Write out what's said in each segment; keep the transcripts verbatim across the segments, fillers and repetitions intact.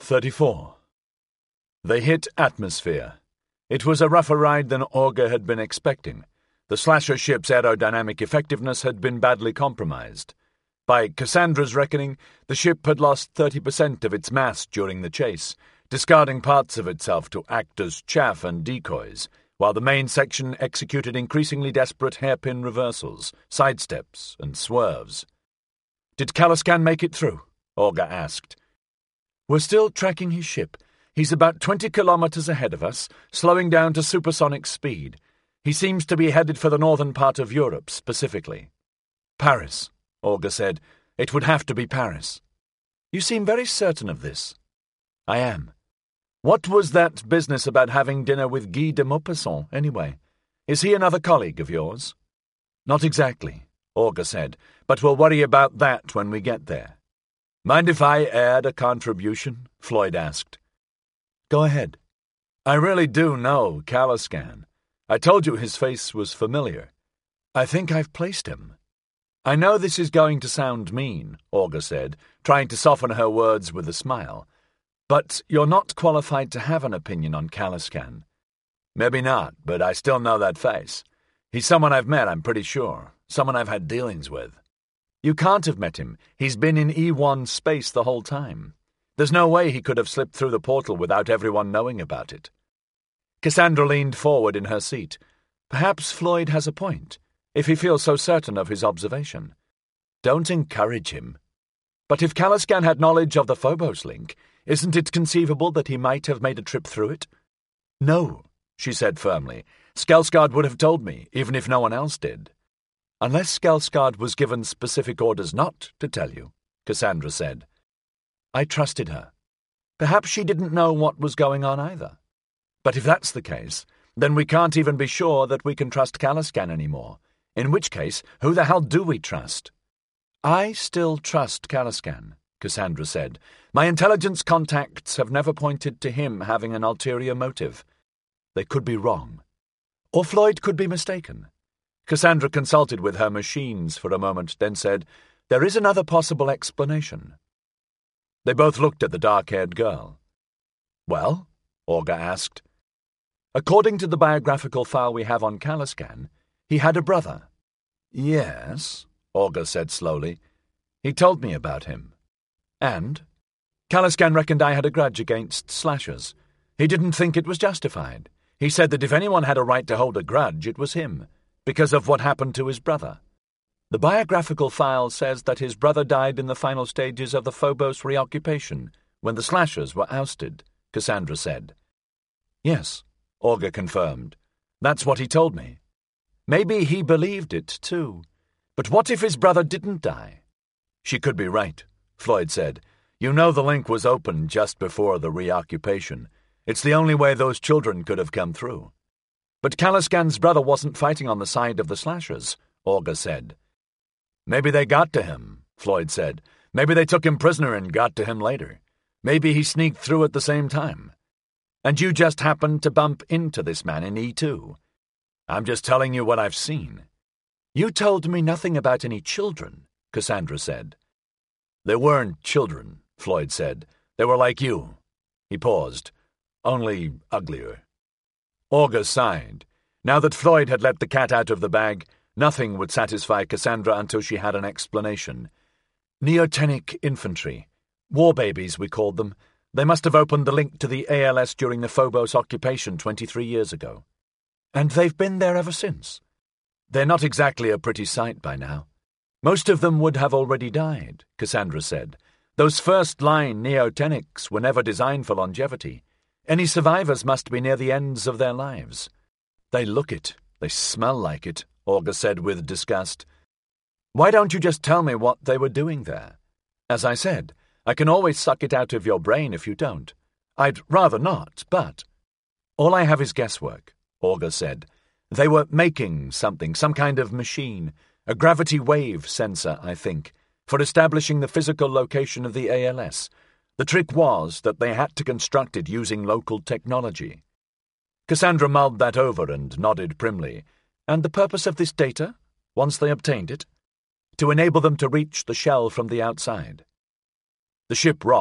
thirty-four. They hit atmosphere. It was a rougher ride than Olga had been expecting. The slasher ship's aerodynamic effectiveness had been badly compromised. By Cassandra's reckoning, the ship had lost thirty percent of its mass during the chase, discarding parts of itself to act as chaff and decoys, while the main section executed increasingly desperate hairpin reversals, sidesteps, and swerves. "Did Kalaskan make it through?" Olga asked. "We're still tracking his ship. He's about twenty kilometers ahead of us, slowing down to supersonic speed. He seems to be headed for the northern part of Europe, specifically." "Paris," Olga said. "It would have to be Paris." "You seem very certain of this." "I am. What was that business about having dinner with Guy de Maupassant, anyway? Is he another colleague of yours?" "Not exactly," Olga said, "but we'll worry about that when we get there." "Mind if I add a contribution?" Floyd asked. "Go ahead." "I really do know Kalaskan. I told you his face was familiar. I think I've placed him." "I know this is going to sound mean," Olga said, trying to soften her words with a smile, "but you're not qualified to have an opinion on Kalaskan." "Maybe not, but I still know that face. He's someone I've met, I'm pretty sure. Someone I've had dealings with." "You can't have met him. He's been in E one space the whole time. There's no way he could have slipped through the portal without everyone knowing about it." Cassandra leaned forward in her seat. Perhaps Floyd has a point, if he feels so certain of his observation. "Don't encourage him." "But if Kalaskan had knowledge of the Phobos link, isn't it conceivable that he might have made a trip through it?" "No," she said firmly. "Skelsgard would have told me, even if no one else did." "Unless Skelsgard was given specific orders not to tell you," Cassandra said. I trusted her. Perhaps she didn't know what was going on either. But if that's the case, then we can't even be sure that we can trust Kalaskan anymore. In which case, who the hell do we trust? "I still trust Kalaskan," Cassandra said. "My intelligence contacts have never pointed to him having an ulterior motive. They could be wrong. Or Floyd could be mistaken." Cassandra consulted with her machines for a moment, then said, "There is another possible explanation." They both looked at the dark-haired girl. "Well?" Olga asked. "According to the biographical file we have on Kalaskan, he had a brother." "Yes," Olga said slowly. "He told me about him." "And?" "Kalaskan reckoned I had a grudge against slashers. He didn't think it was justified. He said that if anyone had a right to hold a grudge, it was him, because of what happened to his brother. The biographical file says that his brother died in the final stages of the Phobos reoccupation, when the slashers were ousted," Cassandra said. "Yes," Olga confirmed. "That's what he told me. Maybe he believed it, too. But what if his brother didn't die?" "She could be right," Floyd said. "You know the link was open just before the reoccupation. It's the only way those children could have come through." "But Kalaskan's brother wasn't fighting on the side of the slashers," Olga said. "Maybe they got to him," Floyd said. "Maybe they took him prisoner and got to him later. Maybe he sneaked through at the same time. And you just happened to bump into this man in E two. I'm just telling you what I've seen." "You told me nothing about any children," Cassandra said. "They weren't children," Floyd said. "They were like you." He paused. "Only uglier." Olga sighed. Now that Floyd had let the cat out of the bag, nothing would satisfy Cassandra until she had an explanation. "Neotenic infantry. War babies, we called them. They must have opened the link to the A L S during the Phobos occupation twenty-three years ago. And they've been there ever since. They're not exactly a pretty sight by now. Most of them would have already died," Cassandra said. "Those first-line neotenics were never designed for longevity. Any survivors must be near the ends of their lives." "They look it. They smell like it," Olga said with disgust. "Why don't you just tell me what they were doing there? As I said, I can always suck it out of your brain if you don't. I'd rather not, but—" "All I have is guesswork," Olga said. "They were making something, some kind of machine, a gravity wave sensor, I think, for establishing the physical location of the A L S. The trick was that they had to construct it using local technology." Cassandra mulled that over and nodded primly. "And the purpose of this data, once they obtained it?" "To enable them to reach the shell from the outside." The ship rocked,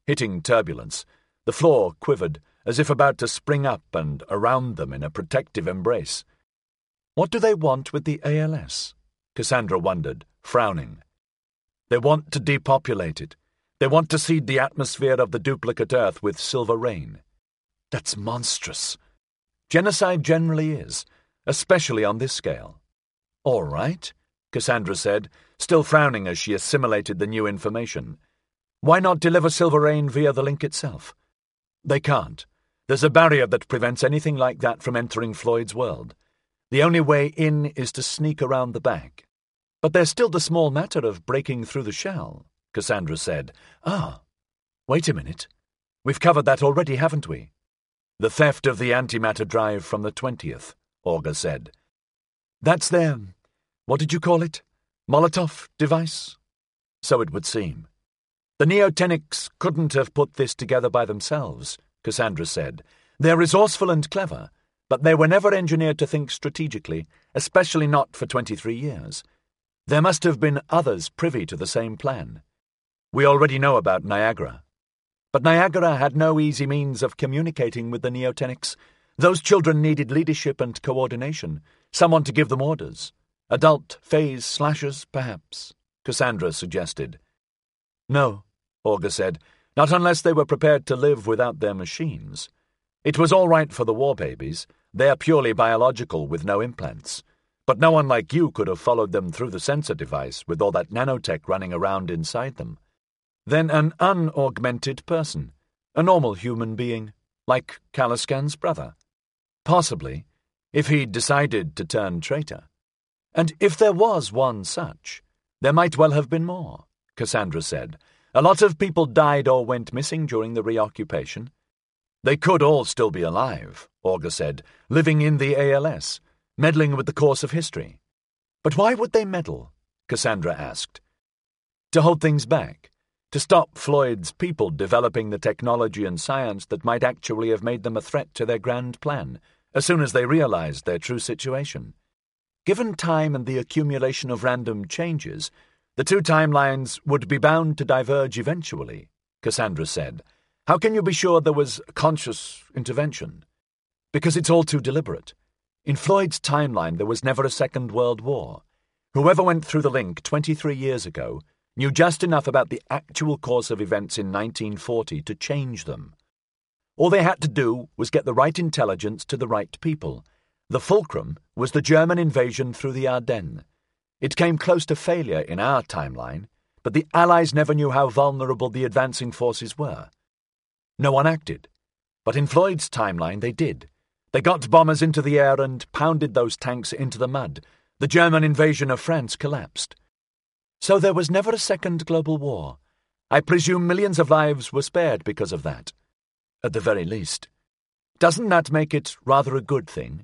Hitting turbulence, the floor quivered, as if about to spring up and around them in a protective embrace. What do they want with the A L S? Cassandra wondered, frowning. They want to depopulate it. They want to seed the atmosphere of the duplicate Earth with silver rain. That's monstrous. Genocide generally is, especially on this scale. All right, Cassandra said, still frowning as she assimilated the new information. Why not deliver silver rain via the link itself? They can't. There's a barrier that prevents anything like that from entering Floyd's world. The only way in is to sneak around the back. But there's still the small matter of breaking through the shell, Cassandra said. Ah, wait a minute. We've covered that already, haven't we? The theft of the antimatter drive from the twentieth, Augur said. That's their, what did you call it? Molotov device? So it would seem. The Neotenics couldn't have put this together by themselves, Cassandra said. They're resourceful and clever, but they were never engineered to think strategically, especially not for twenty-three years. There must have been others privy to the same plan. We already know about Niagara. But Niagara had no easy means of communicating with the Neotenics. Those children needed leadership and coordination, someone to give them orders. Adult phase slashers, perhaps, Cassandra suggested. No, Augur said, not unless they were prepared to live without their machines. It was all right for the war babies. They're purely biological with no implants. But no one like you could have followed them through the sensor device with all that nanotech running around inside them. Then an unaugmented person, a normal human being, like Caliscan's brother. Possibly, if he'd decided to turn traitor. And if there was one such, there might well have been more, Cassandra said. A lot of people died or went missing during the reoccupation. They could all still be alive, Augur said, living in the A L S, meddling with the course of history. But why would they meddle? Cassandra asked. To hold things back. To stop Floyd's people developing the technology and science that might actually have made them a threat to their grand plan, as soon as they realized their true situation. Given time and the accumulation of random changes, the two timelines would be bound to diverge eventually, Cassandra said. How can you be sure there was conscious intervention? Because it's all too deliberate. In Floyd's timeline, there was never a Second World War. Whoever went through the link twenty-three years ago knew just enough about the actual course of events in nineteen forty to change them. All they had to do was get the right intelligence to the right people. The fulcrum was the German invasion through the Ardennes. It came close to failure in our timeline, but the Allies never knew how vulnerable the advancing forces were. No one acted. But in Floyd's timeline, they did. They got bombers into the air and pounded those tanks into the mud. The German invasion of France collapsed. So there was never a second global war. I presume millions of lives were spared because of that. At the very least. Doesn't that make it rather a good thing?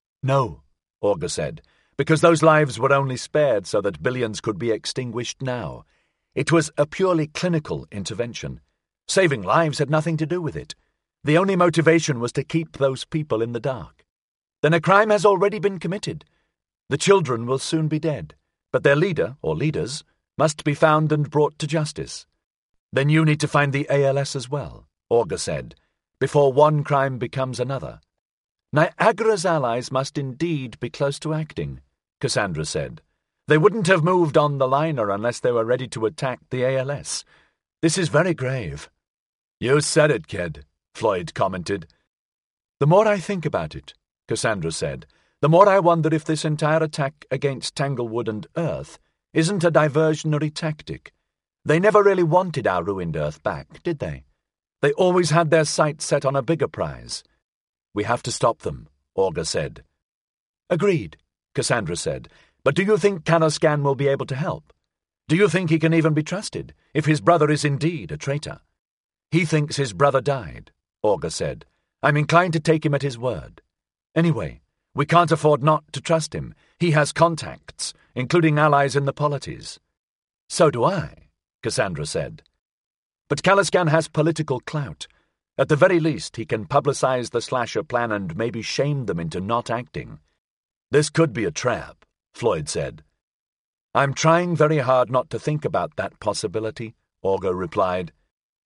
No, Augur said, because those lives were only spared so that billions could be extinguished now. It was a purely clinical intervention. Saving lives had nothing to do with it. The only motivation was to keep those people in the dark. Then a crime has already been committed. The children will soon be dead, but their leader, or leaders, must be found and brought to justice. Then you need to find the A L S as well, Augur said, before one crime becomes another. Niagara's allies must indeed be close to acting, Cassandra said. They wouldn't have moved on the liner unless they were ready to attack the A L S. This is very grave. You said it, kid, Floyd commented. The more I think about it, Cassandra said, the more I wonder if this entire attack against Tanglewood and Earth isn't a diversionary tactic. They never really wanted our ruined Earth back, did they? They always had their sights set on a bigger prize. We have to stop them, Augur said. Agreed, Cassandra said. But do you think Caliscan will be able to help? Do you think he can even be trusted, if his brother is indeed a traitor? He thinks his brother died, Augur said. I'm inclined to take him at his word. Anyway, we can't afford not to trust him. He has contacts, including allies in the polities. So do I, Cassandra said. But Caliscan has political clout. At the very least, he can publicize the slasher plan and maybe shame them into not acting. This could be a trap, Floyd said. I'm trying very hard not to think about that possibility, Augur replied.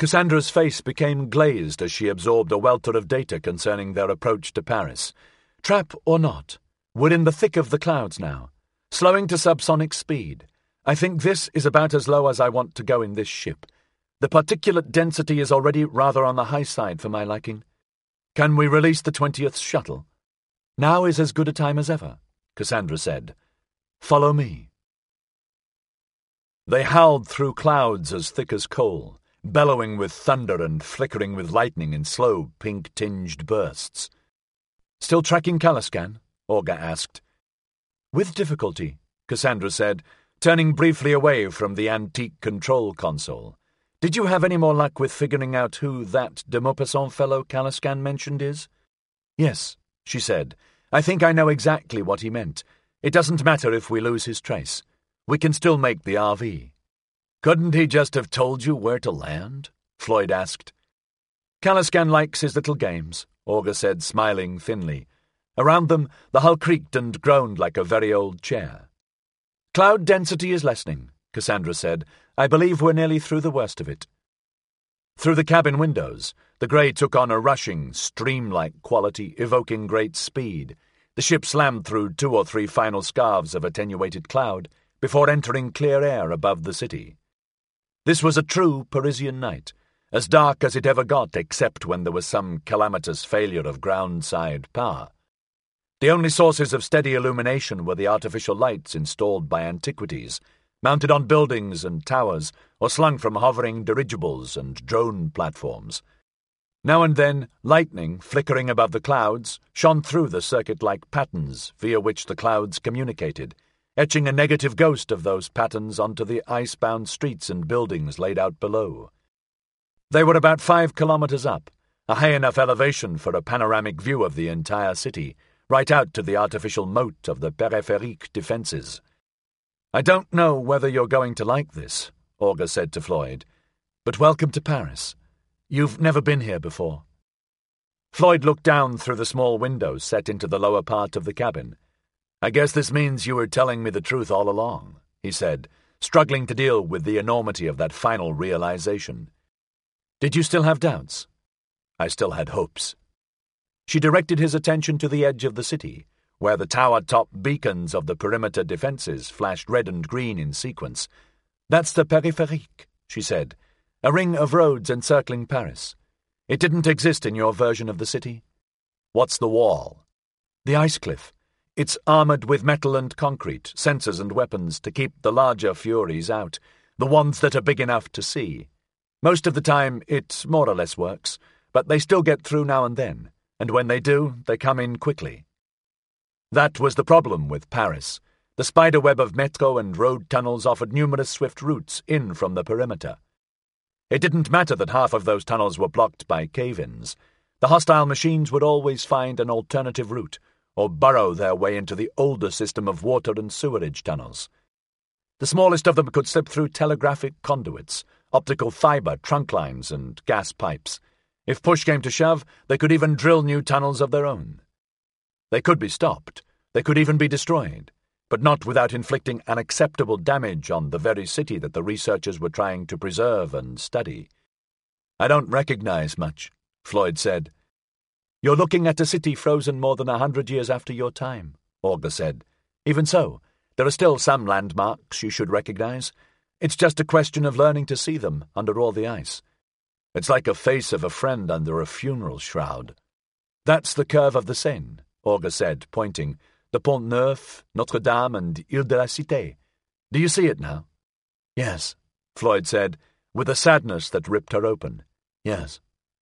Cassandra's face became glazed as she absorbed a welter of data concerning their approach to Paris. Trap or not, we're in the thick of the clouds now, slowing to subsonic speed. I think this is about as low as I want to go in this ship. The particulate density is already rather on the high side for my liking. Can we release the twentieth shuttle? Now is as good a time as ever, Cassandra said. Follow me. They howled through clouds as thick as coal, bellowing with thunder and flickering with lightning in slow, pink-tinged bursts. Still tracking Kalaskan? Orga asked. With difficulty, Cassandra said, turning briefly away from the antique control console. Did you have any more luck with figuring out who that de Maupassant fellow Kalaskan mentioned is? Yes, she said. I think I know exactly what he meant. It doesn't matter if we lose his trace. We can still make the R V. Couldn't he just have told you where to land? Floyd asked. Kalaskan likes his little games, Orga said, smiling thinly. Around them, the hull creaked and groaned like a very old chair. Cloud density is lessening, Cassandra said. I believe we're nearly through the worst of it. Through the cabin windows, the grey took on a rushing, stream-like quality, evoking great speed. The ship slammed through two or three final scarves of attenuated cloud before entering clear air above the city. This was a true Parisian night, as dark as it ever got except when there was some calamitous failure of ground-side power. The only sources of steady illumination were the artificial lights installed by antiquities, mounted on buildings and towers, or slung from hovering dirigibles and drone platforms. Now and then, lightning, flickering above the clouds, shone through the circuit-like patterns via which the clouds communicated, etching a negative ghost of those patterns onto the ice-bound streets and buildings laid out below. They were about five kilometers up, a high enough elevation for a panoramic view of the entire city, right out to the artificial moat of the Périphérique defences. I don't know whether you're going to like this, Orga said to Floyd, but welcome to Paris. You've never been here before. Floyd looked down through the small windows set into the lower part of the cabin. I guess this means you were telling me the truth all along, he said, struggling to deal with the enormity of that final realization. Did you still have doubts? I still had hopes. She directed his attention to the edge of the city, where the tower-top beacons of the perimeter defences flashed red and green in sequence. That's the Périphérique, she said, a ring of roads encircling Paris. It didn't exist in your version of the city. What's the wall? The ice cliff. It's armoured with metal and concrete, sensors and weapons to keep the larger furies out, the ones that are big enough to see. Most of the time it more or less works, but they still get through now and then, and when they do, they come in quickly. That was the problem with Paris. The spiderweb of metro and road tunnels offered numerous swift routes in from the perimeter. It didn't matter that half of those tunnels were blocked by cave-ins. The hostile machines would always find an alternative route, or burrow their way into the older system of water and sewerage tunnels. The smallest of them could slip through telegraphic conduits, optical fibre trunk lines, and gas pipes. If push came to shove, they could even drill new tunnels of their own. They could be stopped, they could even be destroyed, but not without inflicting unacceptable damage on the very city that the researchers were trying to preserve and study. I don't recognize much, Floyd said. You're looking at a city frozen more than a hundred years after your time, Orga said. Even so, there are still some landmarks you should recognize. It's just a question of learning to see them under all the ice. It's like a face of a friend under a funeral shroud. That's the curve of the Seine, Orga said, pointing. The Pont Neuf, Notre-Dame, and Ile de la Cité. Do you see it now? Yes, Floyd said, with a sadness that ripped her open. Yes,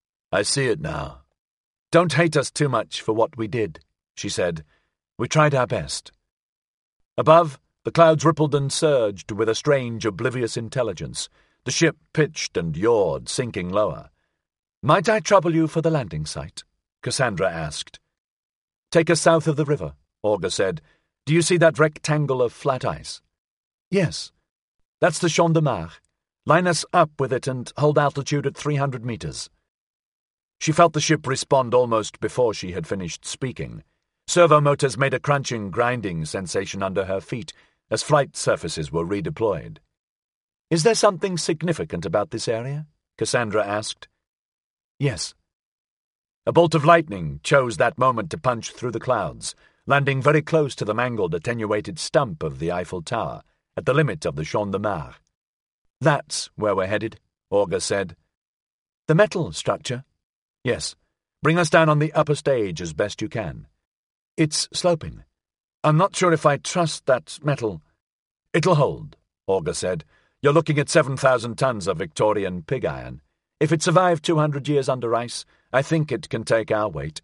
I see it now. Don't hate us too much for what we did, she said. We tried our best. Above, the clouds rippled and surged with a strange, oblivious intelligence. The ship pitched and yawed, sinking lower. Might I trouble you for the landing site? Cassandra asked. Take us south of the river, Orga said. Do you see that rectangle of flat ice? Yes. That's the Champ de Mars. Line us up with it and hold altitude at three hundred meters. She felt the ship respond almost before she had finished speaking. Servo motors made a crunching, grinding sensation under her feet as flight surfaces were redeployed. Is there something significant about this area? Cassandra asked. Yes. A bolt of lightning chose that moment to punch through the clouds, landing very close to the mangled, attenuated stump of the Eiffel Tower, at the limit of the Champ de Mars. That's where we're headed, Olga said. The metal structure? Yes. Bring us down on the upper stage as best you can. It's sloping. I'm not sure if I trust that metal. It'll hold, Olga said. You're looking at seven thousand tons of Victorian pig iron. If it survived two hundred years under ice, I think it can take our weight.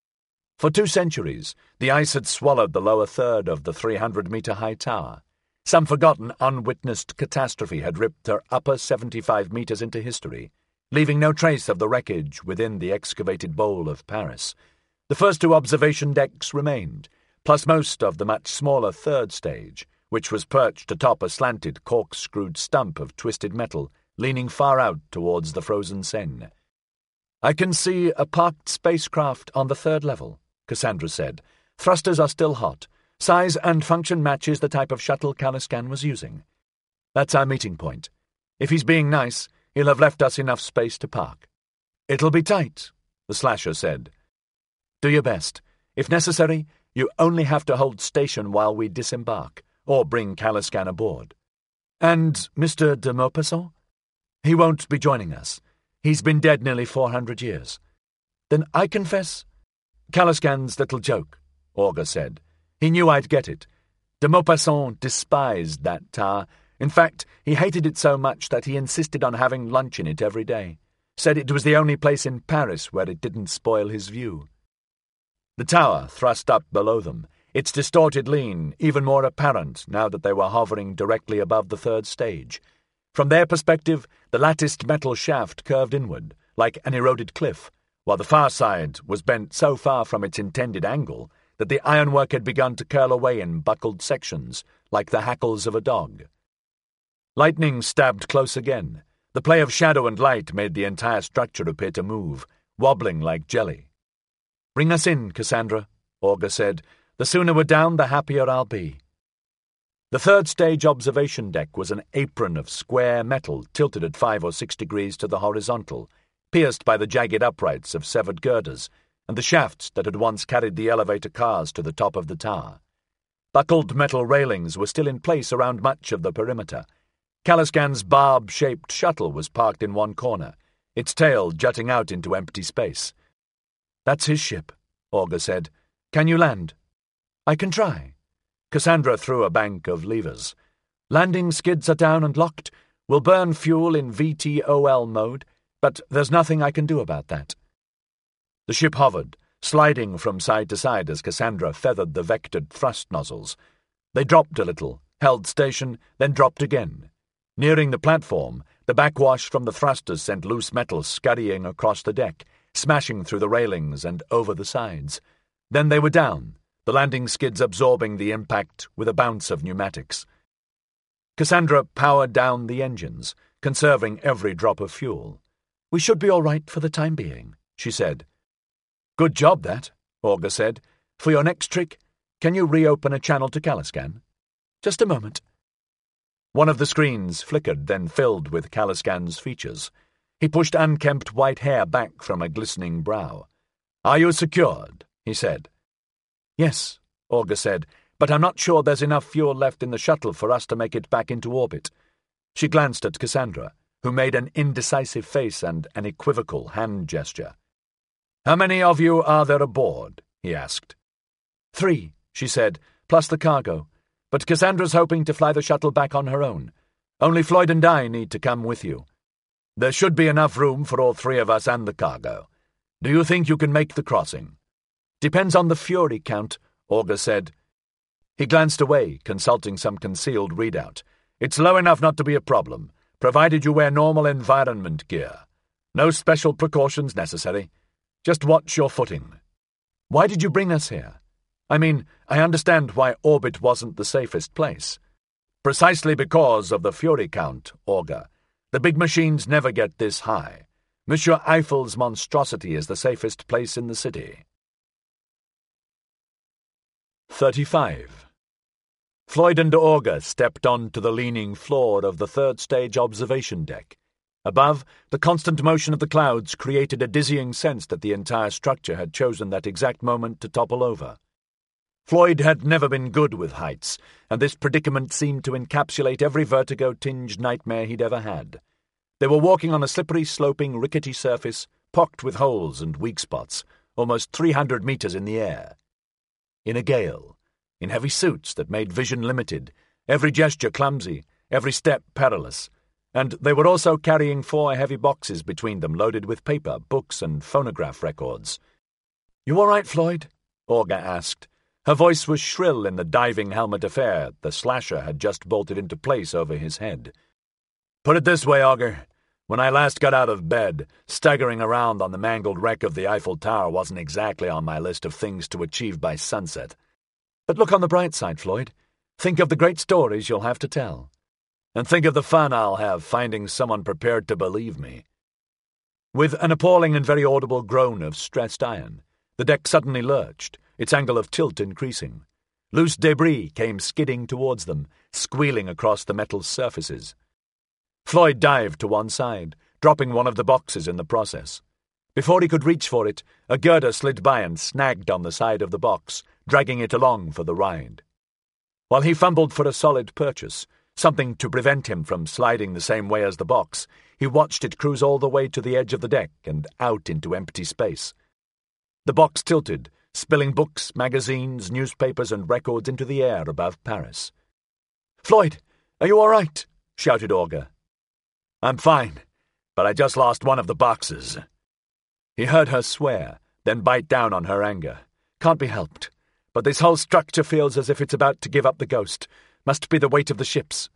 For two centuries, the ice had swallowed the lower third of the three hundred metre high tower. Some forgotten, unwitnessed catastrophe had ripped her upper seventy-five metres into history, leaving no trace of the wreckage within the excavated bowl of Paris. The first two observation decks remained, plus most of the much smaller third stage, which was perched atop a slanted, corkscrewed stump of twisted metal, leaning far out towards the frozen Seine. I can see a parked spacecraft on the third level, Cassandra said. Thrusters are still hot. Size and function matches the type of shuttle Caliscan was using. That's our meeting point. If he's being nice, he'll have left us enough space to park. It'll be tight, the slasher said. Do your best. If necessary, you only have to hold station while we disembark, or bring Caliscan aboard. And Mister de Maupassant? He won't be joining us. He's been dead nearly four hundred years. Then I confess... Caliscan's little joke, Olga said. He knew I'd get it. De Maupassant despised that tower. In fact, he hated it so much that he insisted on having lunch in it every day. Said it was the only place in Paris where it didn't spoil his view. The tower thrust up below them, its distorted lean even more apparent now that they were hovering directly above the third stage. From their perspective, the latticed metal shaft curved inward, like an eroded cliff, while the far side was bent so far from its intended angle that the ironwork had begun to curl away in buckled sections, like the hackles of a dog. Lightning stabbed close again. The play of shadow and light made the entire structure appear to move, wobbling like jelly. Bring us in, Cassandra, Olga said. The sooner we're down, the happier I'll be. The third stage observation deck was an apron of square metal tilted at five or six degrees to the horizontal, pierced by the jagged uprights of severed girders and the shafts that had once carried the elevator cars to the top of the tower. Buckled metal railings were still in place around much of the perimeter. Caliscan's barb-shaped shuttle was parked in one corner, its tail jutting out into empty space. That's his ship, Olga said. Can you land? I can try. Cassandra threw a bank of levers. Landing skids are down and locked. We'll burn fuel in V T O L mode, but there's nothing I can do about that. The ship hovered, sliding from side to side as Cassandra feathered the vectored thrust nozzles. They dropped a little, held station, then dropped again. Nearing the platform, the backwash from the thrusters sent loose metal scurrying across the deck, smashing through the railings and over the sides. Then they were down, the landing skids absorbing the impact with a bounce of pneumatics. Cassandra powered down the engines, conserving every drop of fuel. We should be all right for the time being, she said. Good job, that, Olga said. For your next trick, can you reopen a channel to Caliscan? Just a moment. One of the screens flickered, then filled with Caliscan's features. He pushed unkempt white hair back from a glistening brow. Are you secured? He said. Yes, Olga said, but I'm not sure there's enough fuel left in the shuttle for us to make it back into orbit. She glanced at Cassandra, who made an indecisive face and an equivocal hand gesture. How many of you are there aboard? He asked. Three, she said, plus the cargo. But Cassandra's hoping to fly the shuttle back on her own. Only Floyd and I need to come with you. There should be enough room for all three of us and the cargo. Do you think you can make the crossing? Depends on the Fury count, Olga said. He glanced away, consulting some concealed readout. It's low enough not to be a problem, provided you wear normal environment gear. No special precautions necessary. Just watch your footing. Why did you bring us here? I mean, I understand why orbit wasn't the safest place. Precisely because of the Fury count, Olga. The big machines never get this high. Monsieur Eiffel's monstrosity is the safest place in the city. thirty-five. Floyd and Olga stepped onto the leaning floor of the third-stage observation deck. Above, the constant motion of the clouds created a dizzying sense that the entire structure had chosen that exact moment to topple over. Floyd had never been good with heights, and this predicament seemed to encapsulate every vertigo-tinged nightmare he'd ever had. They were walking on a slippery, sloping, rickety surface, pocked with holes and weak spots, almost three hundred meters in the air. In a gale, in heavy suits that made vision limited, every gesture clumsy, every step perilous, and they were also carrying four heavy boxes between them loaded with paper, books, and phonograph records. "You all right, Floyd?" Olga asked. Her voice was shrill in the diving helmet affair the slasher had just bolted into place over his head. "Put it this way, Auger. When I last got out of bed, staggering around on the mangled wreck of the Eiffel Tower wasn't exactly on my list of things to achieve by sunset. But look on the bright side, Floyd. Think of the great stories you'll have to tell. And think of the fun I'll have finding someone prepared to believe me." With an appalling and very audible groan of stressed iron, the deck suddenly lurched, its angle of tilt increasing. Loose debris came skidding towards them, squealing across the metal surfaces. Floyd dived to one side, dropping one of the boxes in the process. Before he could reach for it, a girder slid by and snagged on the side of the box, dragging it along for the ride. While he fumbled for a solid purchase, something to prevent him from sliding the same way as the box, he watched it cruise all the way to the edge of the deck and out into empty space. The box tilted, spilling books, magazines, newspapers, and records into the air above Paris. "Floyd, are you all right?" shouted Olga. "I'm fine, but I just lost one of the boxes." He heard her swear, then bite down on her anger. "Can't be helped. But this whole structure feels as if it's about to give up the ghost. Must be the weight of the ships."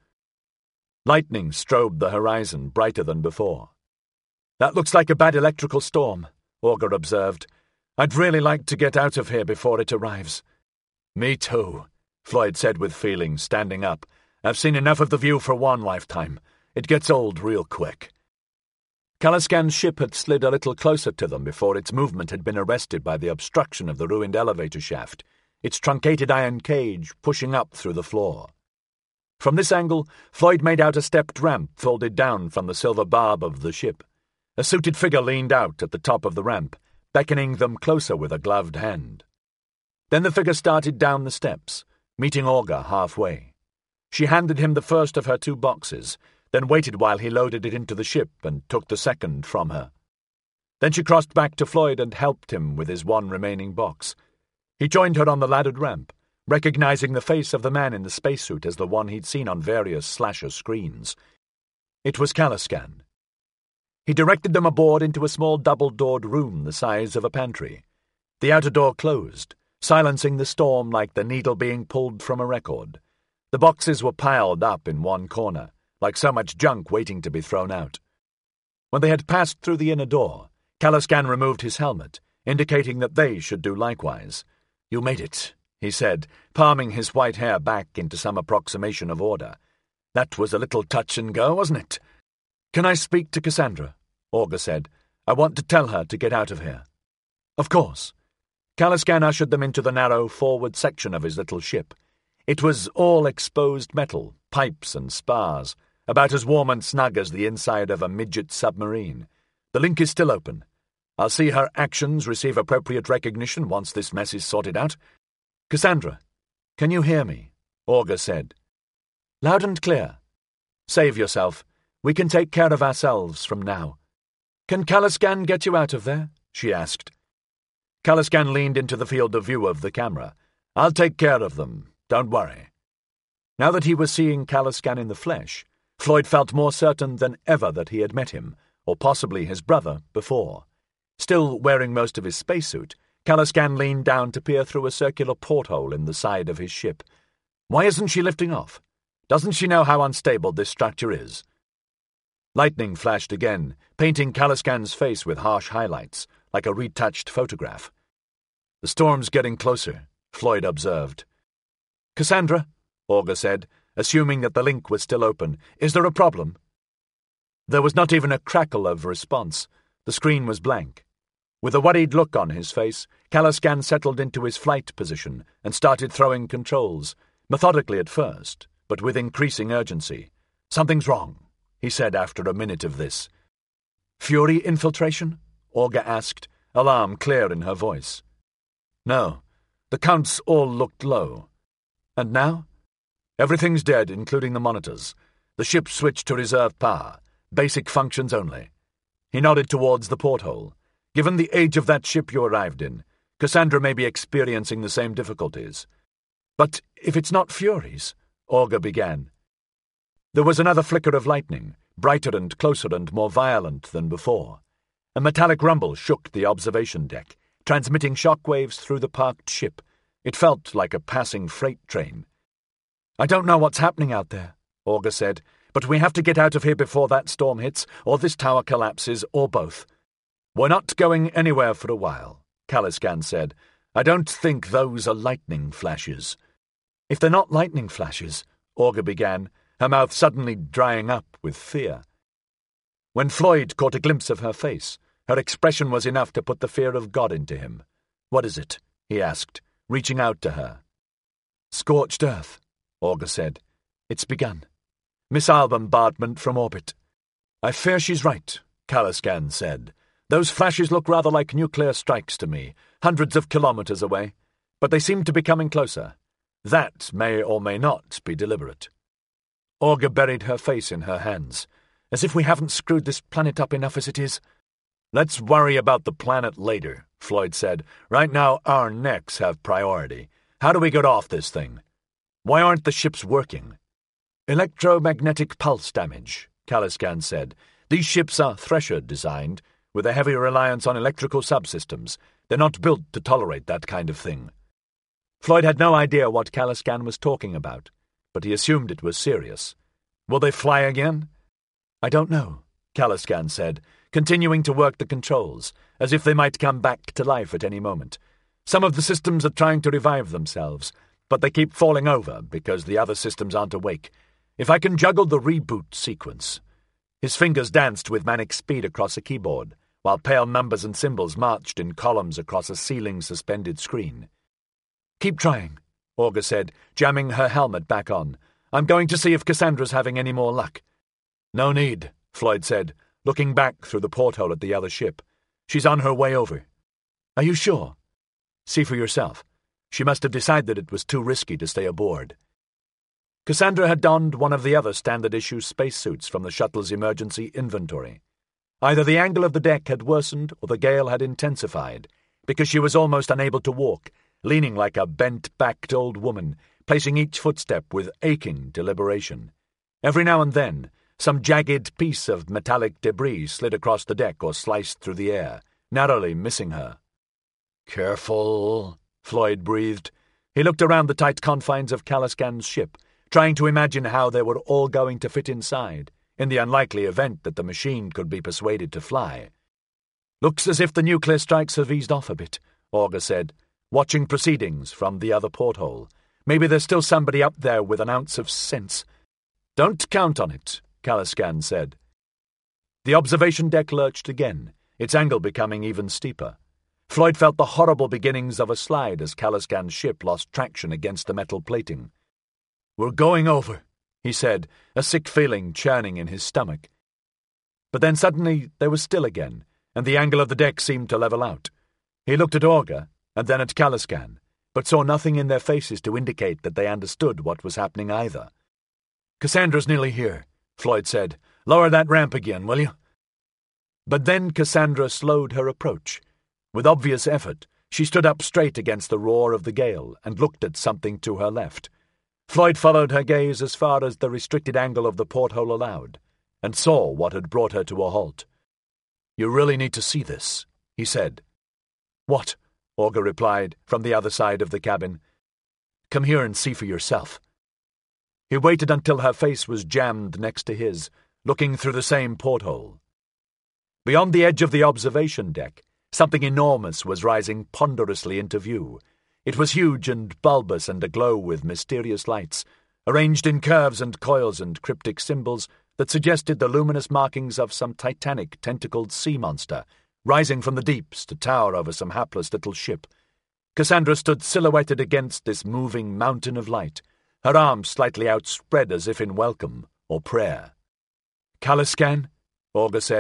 Lightning strobed the horizon brighter than before. "That looks like a bad electrical storm," Olga observed. "I'd really like to get out of here before it arrives." "Me too," Floyd said with feeling, standing up. "I've seen enough of the view for one lifetime. It gets old real quick." Kalaskan's ship had slid a little closer to them before its movement had been arrested by the obstruction of the ruined elevator shaft, its truncated iron cage pushing up through the floor. From this angle, Floyd made out a stepped ramp folded down from the silver barb of the ship. A suited figure leaned out at the top of the ramp, beckoning them closer with a gloved hand. Then the figure started down the steps, meeting Olga halfway. She handed him the first of her two boxes, then waited while he loaded it into the ship and took the second from her. Then she crossed back to Floyd and helped him with his one remaining box. He joined her on the laddered ramp, recognizing the face of the man in the spacesuit as the one he'd seen on various slasher screens. It was Kalaskan. He directed them aboard into a small double-doored room the size of a pantry. The outer door closed, silencing the storm like the needle being pulled from a record. The boxes were piled up in one corner, like so much junk waiting to be thrown out. When they had passed through the inner door, Kalaskan removed his helmet, indicating that they should do likewise. "You made it," he said, palming his white hair back into some approximation of order. "That was a little touch and go, wasn't it?" "Can I speak to Cassandra?" Olga said. "I want to tell her to get out of here." "Of course." Kalaskan ushered them into the narrow forward section of his little ship. It was all exposed metal, pipes and spars, about as warm and snug as the inside of a midget submarine. "The link is still open. I'll see her actions receive appropriate recognition once this mess is sorted out." "Cassandra, can you hear me?" Olga said. "Loud and clear. Save yourself. We can take care of ourselves from now." "Can Kalaskan get you out of there?" she asked. Kalaskan leaned into the field of view of the camera. "I'll take care of them. Don't worry." Now that he was seeing Kalaskan in the flesh, Floyd felt more certain than ever that he had met him, or possibly his brother, before. Still wearing most of his spacesuit, Kalaskan leaned down to peer through a circular porthole in the side of his ship. "Why isn't she lifting off? Doesn't she know how unstable this structure is?" Lightning flashed again, painting Kalaskan's face with harsh highlights, like a retouched photograph. "The storm's getting closer," Floyd observed. "Cassandra," Olga said, assuming that the link was still open, "is there a problem?" There was not even a crackle of response. The screen was blank. With a worried look on his face, Kalaskan settled into his flight position and started throwing controls, methodically at first, but with increasing urgency. "Something's wrong," he said after a minute of this. Fury infiltration? Olga asked, alarm clear in her voice. No, the counts all looked low. And now? Everything's dead, including the monitors. The ship switched to reserve power, basic functions only. He nodded towards the porthole. Given the age of that ship you arrived in, Cassandra may be experiencing the same difficulties. But if it's not Furies, Olga began. There was another flicker of lightning, brighter and closer and more violent than before. A metallic rumble shook the observation deck, transmitting shock waves through the parked ship. It felt like a passing freight train. I don't know what's happening out there, Olga said, but we have to get out of here before that storm hits, or this tower collapses, or both. We're not going anywhere for a while, Caliscan said. I don't think those are lightning flashes. If they're not lightning flashes, Olga began, her mouth suddenly drying up with fear. When Floyd caught a glimpse of her face, her expression was enough to put the fear of God into him. What is it? He asked, reaching out to her. Scorched Earth, Olga said. It's begun. Missile bombardment from orbit. I fear she's right, Caliscan said. Those flashes look rather like nuclear strikes to me, hundreds of kilometers away, but they seem to be coming closer. That may or may not be deliberate. Olga buried her face in her hands, as if we haven't screwed this planet up enough as it is. Let's worry about the planet later, Floyd said. Right now, our necks have priority. How do we get off this thing? Why aren't the ships working? Electromagnetic pulse damage, Caliscan said. These ships are Thresher-designed, with a heavy reliance on electrical subsystems. They're not built to tolerate that kind of thing. Floyd had no idea what Caliscan was talking about, but he assumed it was serious. Will they fly again? I don't know, Caliscan said, continuing to work the controls, as if they might come back to life at any moment. Some of the systems are trying to revive themselves, but they keep falling over because the other systems aren't awake. If I can juggle the reboot sequence. His fingers danced with manic speed across a keyboard, while pale numbers and symbols marched in columns across a ceiling-suspended screen. Keep trying, Olga said, jamming her helmet back on. I'm going to see if Cassandra's having any more luck. No need, Floyd said, looking back through the porthole at the other ship. She's on her way over. Are you sure? See for yourself. She must have decided it was too risky to stay aboard. Cassandra had donned one of the other standard-issue spacesuits from the shuttle's emergency inventory. Either the angle of the deck had worsened or the gale had intensified, because she was almost unable to walk, leaning like a bent-backed old woman, placing each footstep with aching deliberation. Every now and then, some jagged piece of metallic debris slid across the deck or sliced through the air, narrowly missing her. Careful, Floyd breathed. He looked around the tight confines of Caliscan's ship, trying to imagine how they were all going to fit inside, in the unlikely event that the machine could be persuaded to fly. Looks as if the nuclear strikes have eased off a bit, Olga said, watching proceedings from the other porthole. Maybe there's still somebody up there with an ounce of sense. Don't count on it, Caliscan said. The observation deck lurched again, its angle becoming even steeper. Floyd felt the horrible beginnings of a slide as Caliscan's ship lost traction against the metal plating. We're going over, he said, a sick feeling churning in his stomach. But then suddenly they were still again, and the angle of the deck seemed to level out. He looked at Olga, and then at Caliscan, but saw nothing in their faces to indicate that they understood what was happening either. Cassandra's nearly here, Floyd said. Lower that ramp again, will you? But then Cassandra slowed her approach. With obvious effort, she stood up straight against the roar of the gale and looked at something to her left. Floyd followed her gaze as far as the restricted angle of the porthole allowed, and saw what had brought her to a halt. You really need to see this, he said. What? Olga replied, from the other side of the cabin. Come here and see for yourself. He waited until her face was jammed next to his, looking through the same porthole. Beyond the edge of the observation deck, something enormous was rising ponderously into view. It was huge and bulbous and aglow with mysterious lights, arranged in curves and coils and cryptic symbols that suggested the luminous markings of some titanic, tentacled sea monster, rising from the deeps to tower over some hapless little ship. Cassandra stood silhouetted against this moving mountain of light, her arms slightly outspread as if in welcome or prayer. Caliscan, Olga said,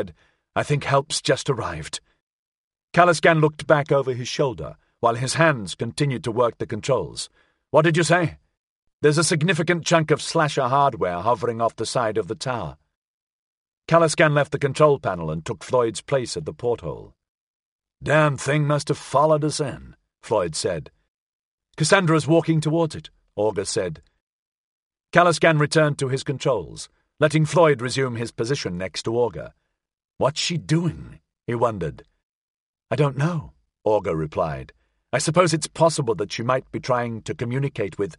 I think help's just arrived." Caliscan looked back over his shoulder while his hands continued to work the controls. "What did you say?" "There's a significant chunk of Slasher hardware hovering off the side of the tower." Caliscan left the control panel and took Floyd's place at the porthole. "Damn thing must have followed us in," Floyd said. "Cassandra's walking towards it," Augur said. Caliscan returned to his controls, letting Floyd resume his position next to Augur. "What's she doing?" he wondered. "I don't know," Augur replied. "I suppose it's possible that she might be trying to communicate with—"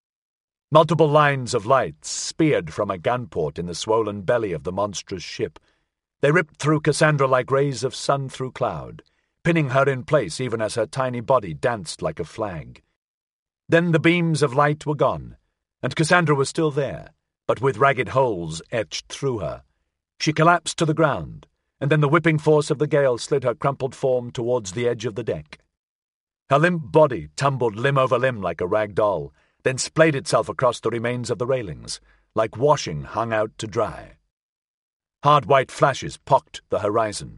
Multiple lines of lights speared from a gunport in the swollen belly of the monstrous ship. They ripped through Cassandra like rays of sun through cloud, pinning her in place even as her tiny body danced like a flag. Then the beams of light were gone, and Cassandra was still there, but with ragged holes etched through her. She collapsed to the ground, and then the whipping force of the gale slid her crumpled form towards the edge of the deck. Her limp body tumbled limb over limb like a rag doll, then splayed itself across the remains of the railings, like washing hung out to dry. Hard white flashes pocked the horizon.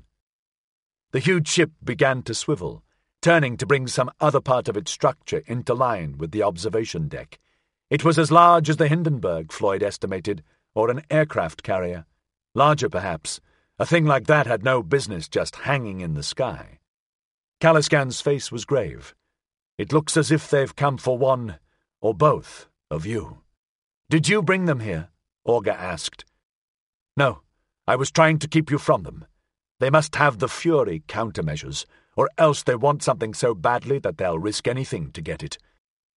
The huge ship began to swivel, turning to bring some other part of its structure into line with the observation deck. It was as large as the Hindenburg, Floyd estimated, or an aircraft carrier. Larger, perhaps. A thing like that had no business just hanging in the sky. Caliscan's face was grave. "It looks as if they've come for one, or both, of you." "Did you bring them here?" Augur asked. "No, I was trying to keep you from them. They must have the Fury countermeasures, or else they want something so badly that they'll risk anything to get it."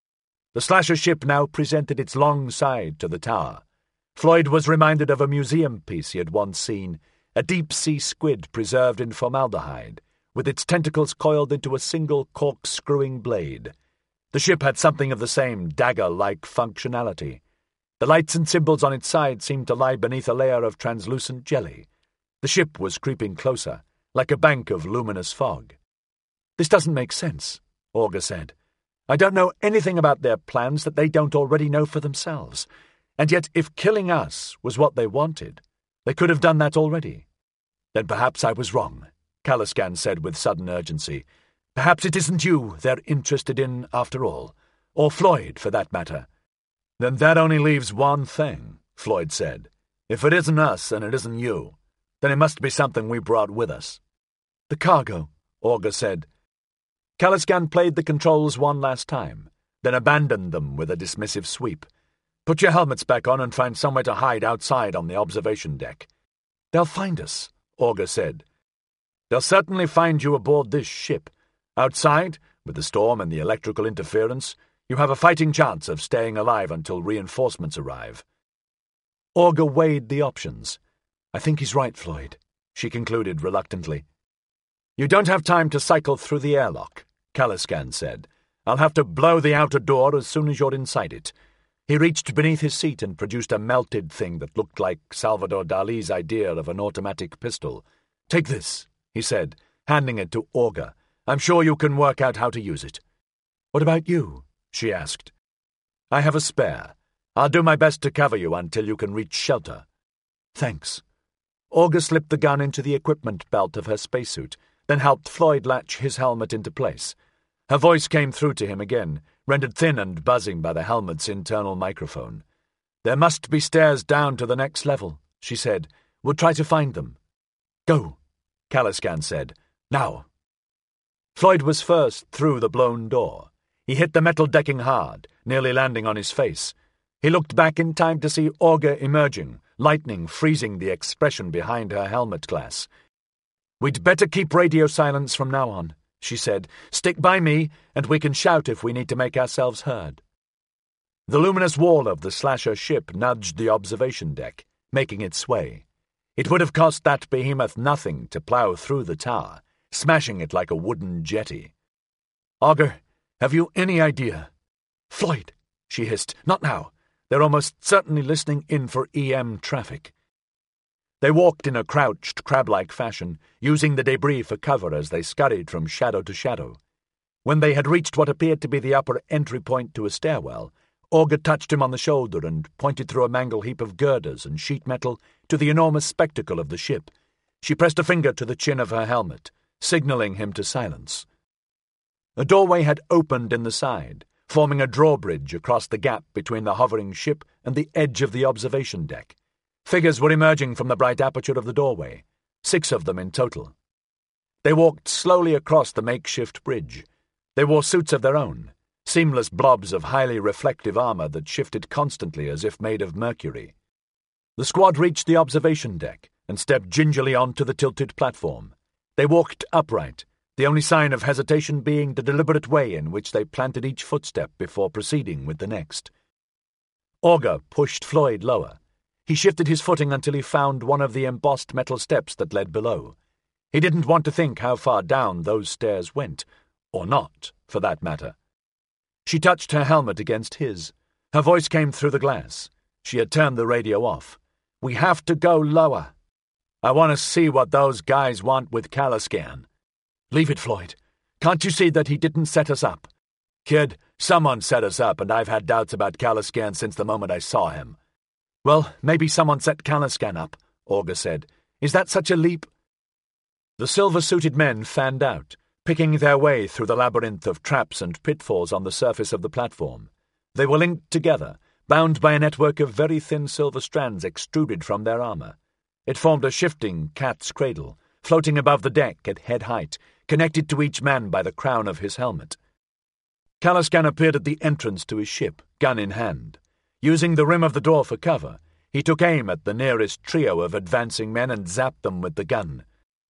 The Slasher ship now presented its long side to the tower. Floyd was reminded of a museum piece he had once seen, a deep-sea squid preserved in formaldehyde, with its tentacles coiled into a single corkscrewing blade. The ship had something of the same dagger-like functionality. The lights and symbols on its side seemed to lie beneath a layer of translucent jelly. The ship was creeping closer, like a bank of luminous fog. "This doesn't make sense," Augur said. "I don't know anything about their plans that they don't already know for themselves. And yet if killing us was what they wanted, they could have done that already." "Then perhaps I was wrong," Caliscan said with sudden urgency. "Perhaps it isn't you they're interested in after all, or Floyd, for that matter." "Then that only leaves one thing," Floyd said. "If it isn't us and it isn't you, then it must be something we brought with us." "The cargo," Augur said. Caliscan played the controls one last time, then abandoned them with a dismissive sweep. "Put your helmets back on and find somewhere to hide outside on the observation deck." "They'll find us," Augur said. "They'll certainly find you aboard this ship. Outside, with the storm and the electrical interference, you have a fighting chance of staying alive until reinforcements arrive." Augur weighed the options. "I think he's right, Floyd," she concluded reluctantly. "You don't have time to cycle through the airlock," Caliscan said. "I'll have to blow the outer door as soon as you're inside it." He reached beneath his seat and produced a melted thing that looked like Salvador Dali's idea of an automatic pistol. "Take this," he said, handing it to Augur. "I'm sure you can work out how to use it." "What about you?" she asked. "I have a spare. I'll do my best to cover you until you can reach shelter." "Thanks." Augur slipped the gun into the equipment belt of her spacesuit, then helped Floyd latch his helmet into place. Her voice came through to him again, rendered thin and buzzing by the helmet's internal microphone. "There must be stairs down to the next level," she said. "We'll try to find them." "Go," Caliscan said. "Now." Floyd was first through the blown door. He hit the metal decking hard, nearly landing on his face. He looked back in time to see Augur emerging, lightning freezing the expression behind her helmet glass. "We'd better keep radio silence from now on," she said. "Stick by me, and we can shout if we need to make ourselves heard." The luminous wall of the Slasher ship nudged the observation deck, making it sway. It would have cost that behemoth nothing to plow through the tower, smashing it like a wooden jetty. "Augur, have you any idea?" "Floyd," she hissed, "not now. They're almost certainly listening in for E M traffic." They walked in a crouched, crab-like fashion, using the debris for cover as they scurried from shadow to shadow. When they had reached what appeared to be the upper entry point to a stairwell, Augur touched him on the shoulder and pointed through a mangle heap of girders and sheet metal to the enormous spectacle of the ship. She pressed a finger to the chin of her helmet, signaling him to silence. A doorway had opened in the side, forming a drawbridge across the gap between the hovering ship and the edge of the observation deck. Figures were emerging from the bright aperture of the doorway, six of them in total. They walked slowly across the makeshift bridge. They wore suits of their own, seamless blobs of highly reflective armor that shifted constantly as if made of mercury. The squad reached the observation deck and stepped gingerly onto the tilted platform. They walked upright, the only sign of hesitation being the deliberate way in which they planted each footstep before proceeding with the next. Augur pushed Floyd lower. He shifted his footing until he found one of the embossed metal steps that led below. He didn't want to think how far down those stairs went, or not, for that matter. She touched her helmet against his. Her voice came through the glass. She had turned the radio off. "We have to go lower. I want to see what those guys want with Caliscan." "Leave it, Floyd. Can't you see that he didn't set us up?" "Kid, someone set us up, and I've had doubts about Caliscan since the moment I saw him." "Well, maybe someone set Caliscan up," Augur said. "Is that such a leap?" The silver-suited men fanned out, picking their way through the labyrinth of traps and pitfalls on the surface of the platform. They were linked together, bound by a network of very thin silver strands extruded from their armor. It formed a shifting cat's cradle, floating above the deck at head height, connected to each man by the crown of his helmet. Caliscan appeared at the entrance to his ship, gun in hand. Using the rim of the door for cover, he took aim at the nearest trio of advancing men and zapped them with the gun.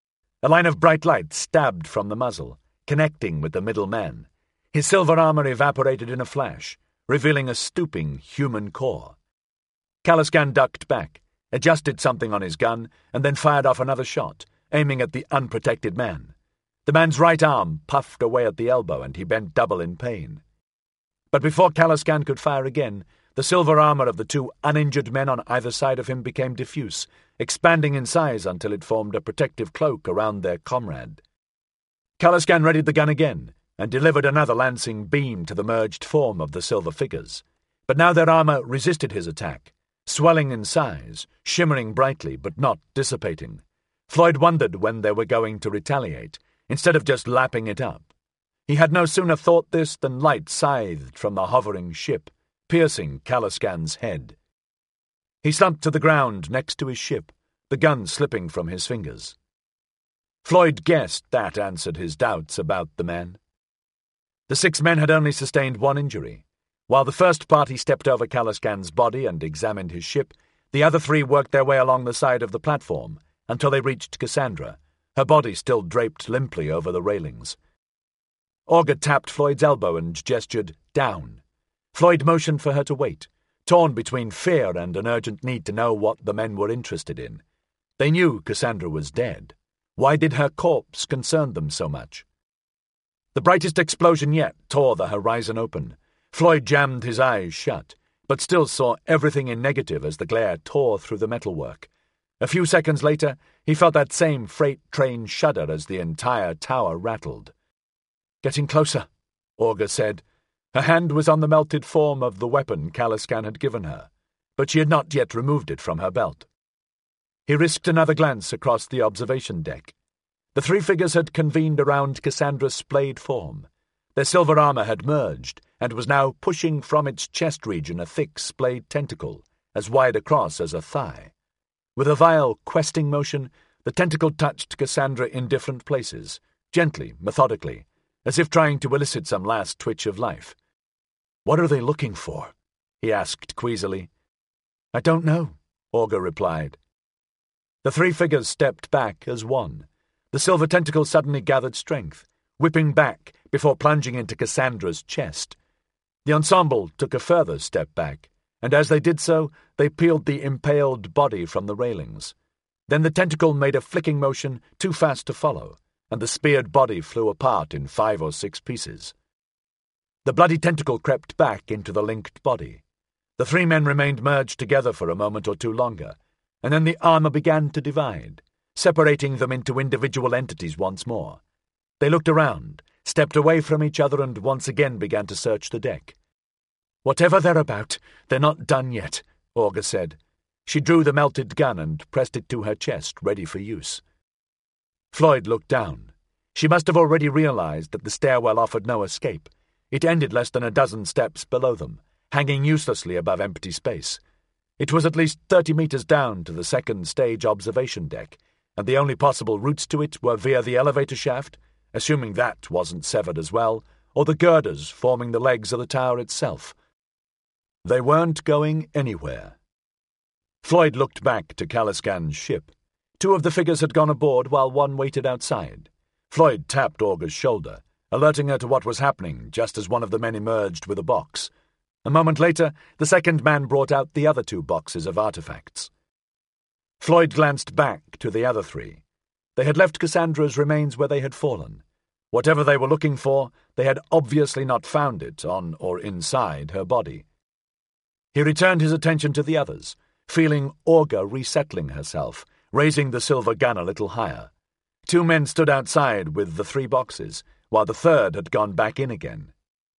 A line of bright light stabbed from the muzzle, connecting with the middle man. His silver armor evaporated in a flash, revealing a stooping human core. Caliscan ducked back, adjusted something on his gun, and then fired off another shot, aiming at the unprotected man. The man's right arm puffed away at the elbow, and he bent double in pain. But before Caliscan could fire again, the silver armor of the two uninjured men on either side of him became diffuse, expanding in size until it formed a protective cloak around their comrade. Caliscan readied the gun again, and delivered another lancing beam to the merged form of the silver figures. But now their armor resisted his attack, swelling in size, shimmering brightly but not dissipating. Floyd wondered when they were going to retaliate, instead of just lapping it up. He had no sooner thought this than light scythed from the hovering ship, piercing Caliscan's head. He slumped to the ground next to his ship, the gun slipping from his fingers. Floyd guessed that answered his doubts about the men. The six men had only sustained one injury. While the first party stepped over Caliscan's body and examined his ship, the other three worked their way along the side of the platform until they reached Cassandra, her body still draped limply over the railings. Augur tapped Floyd's elbow and gestured down. Floyd motioned for her to wait, torn between fear and an urgent need to know what the men were interested in. They knew Cassandra was dead. Why did her corpse concern them so much? The brightest explosion yet tore the horizon open. Floyd jammed his eyes shut, but still saw everything in negative as the glare tore through the metalwork. A few seconds later, he felt that same freight train shudder as the entire tower rattled. "Getting closer," Augur said. Her hand was on the melted form of the weapon Caliscan had given her, but she had not yet removed it from her belt. He risked another glance across the observation deck. The three figures had convened around Cassandra's splayed form. Their silver armor had merged, and was now pushing from its chest region a thick splayed tentacle, as wide across as a thigh. With a vile, questing motion, the tentacle touched Cassandra in different places, gently, methodically, as if trying to elicit some last twitch of life. "What are they looking for?" he asked queasily. "I don't know," Augur replied. The three figures stepped back as one. The silver tentacle suddenly gathered strength, whipping back before plunging into Cassandra's chest. The ensemble took a further step back, and as they did so, they peeled the impaled body from the railings. Then the tentacle made a flicking motion too fast to follow, and the speared body flew apart in five or six pieces. The bloody tentacle crept back into the linked body. The three men remained merged together for a moment or two longer, and then the armor began to divide, separating them into individual entities once more. They looked around, stepped away from each other, and once again began to search the deck. "Whatever they're about, they're not done yet," Augur said. She drew the melted gun and pressed it to her chest, ready for use. Floyd looked down. She must have already realized that the stairwell offered no escape. It ended less than a dozen steps below them, hanging uselessly above empty space. It was at least thirty meters down to the second stage observation deck, and the only possible routes to it were via the elevator shaft, assuming that wasn't severed as well, or the girders forming the legs of the tower itself. They weren't going anywhere. Floyd looked back to Caliscan's ship. Two of the figures had gone aboard while one waited outside. Floyd tapped Auger's shoulder, alerting her to what was happening just as one of the men emerged with a box. A moment later, the second man brought out the other two boxes of artifacts. Floyd glanced back to the other three. They had left Cassandra's remains where they had fallen. Whatever they were looking for, they had obviously not found it on or inside her body. He returned his attention to the others, feeling Auger resettling herself, raising the silver gun a little higher. Two men stood outside with the three boxes, while the third had gone back in again.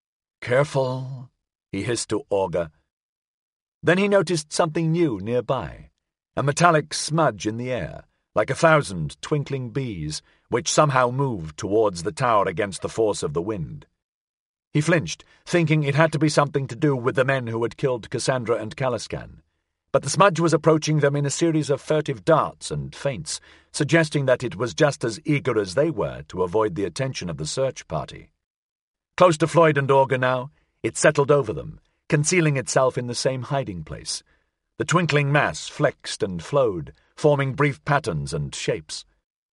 "Careful," he hissed to Auger. Then he noticed something new nearby, a metallic smudge in the air, like a thousand twinkling bees, which somehow moved towards the tower against the force of the wind. He flinched, thinking it had to be something to do with the men who had killed Cassandra and Caliscan. But the smudge was approaching them in a series of furtive darts and feints, suggesting that it was just as eager as they were to avoid the attention of the search party. Close to Floyd and Auger now, it settled over them, concealing itself in the same hiding place. The twinkling mass flexed and flowed, forming brief patterns and shapes.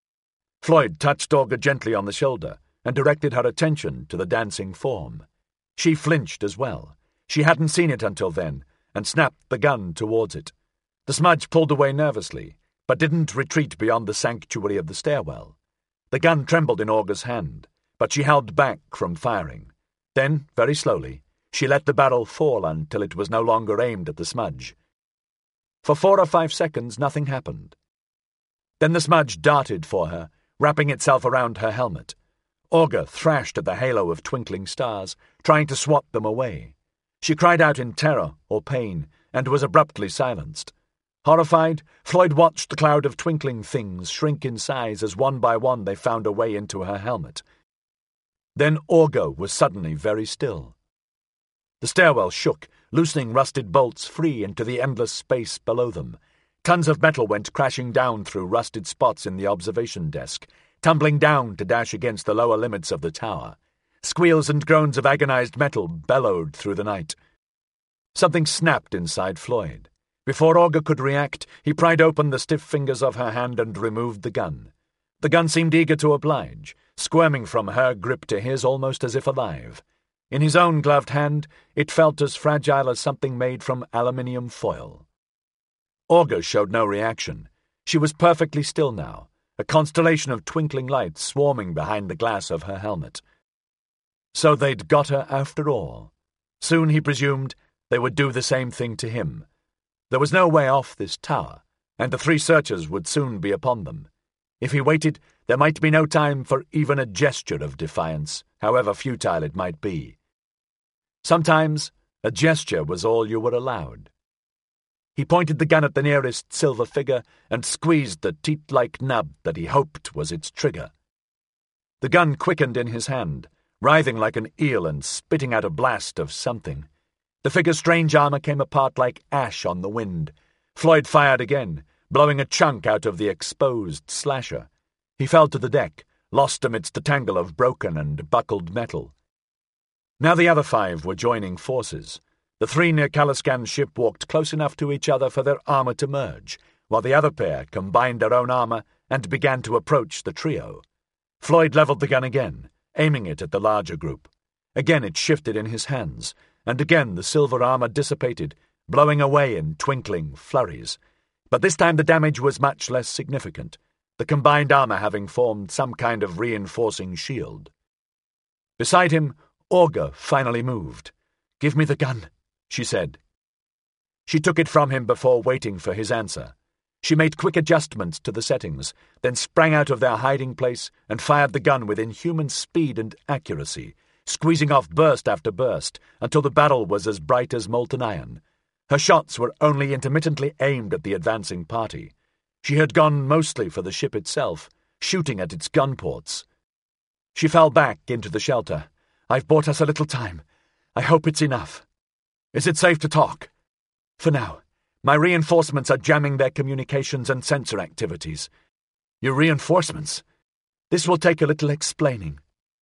Floyd touched Auger gently on the shoulder and directed her attention to the dancing form. She flinched as well. She hadn't seen it until then, and snapped the gun towards it. The smudge pulled away nervously, but didn't retreat beyond the sanctuary of the stairwell. The gun trembled in Auger's hand, but she held back from firing. Then, very slowly, she let the barrel fall until it was no longer aimed at the smudge. For four or five seconds, nothing happened. Then the smudge darted for her, wrapping itself around her helmet. Auger thrashed at the halo of twinkling stars, trying to swat them away. She cried out in terror or pain, and was abruptly silenced. Horrified, Floyd watched the cloud of twinkling things shrink in size as one by one they found a way into her helmet. Then Auger was suddenly very still. The stairwell shook, loosening rusted bolts free into the endless space below them. Tons of metal went crashing down through rusted spots in the observation desk, tumbling down to dash against the lower limits of the tower. Squeals and groans of agonized metal bellowed through the night. Something snapped inside Floyd. Before Auger could react, he pried open the stiff fingers of her hand and removed the gun. The gun seemed eager to oblige, squirming from her grip to his almost as if alive. In his own gloved hand, it felt as fragile as something made from aluminium foil. Auger showed no reaction. She was perfectly still now, a constellation of twinkling lights swarming behind the glass of her helmet. So they'd got her after all. Soon, he presumed, they would do the same thing to him. There was no way off this tower, and the three searchers would soon be upon them. If he waited, there might be no time for even a gesture of defiance, however futile it might be. Sometimes a gesture was all you were allowed. He pointed the gun at the nearest silver figure and squeezed the teat-like nub that he hoped was its trigger. The gun quickened in his hand, writhing like an eel and spitting out a blast of something. The figure's strange armor came apart like ash on the wind. Floyd fired again, blowing a chunk out of the exposed slasher. He fell to the deck, lost amidst the tangle of broken and buckled metal. Now the other five were joining forces. The three near Caliscan's ship walked close enough to each other for their armor to merge, while the other pair combined their own armor and began to approach the trio. Floyd leveled the gun again, aiming it at the larger group. Again it shifted in his hands, and again the silver armor dissipated, blowing away in twinkling flurries. But this time the damage was much less significant, the combined armor having formed some kind of reinforcing shield. Beside him, Auger finally moved. "Give me the gun," she said. She took it from him before waiting for his answer. She made quick adjustments to the settings, then sprang out of their hiding place and fired the gun with inhuman speed and accuracy, squeezing off burst after burst until the barrel was as bright as molten iron. Her shots were only intermittently aimed at the advancing party. She had gone mostly for the ship itself, shooting at its gun ports. She fell back into the shelter. "I've bought us a little time. I hope it's enough. Is it safe to talk?" "For now. My reinforcements are jamming their communications and sensor activities." "Your reinforcements? This will take a little explaining."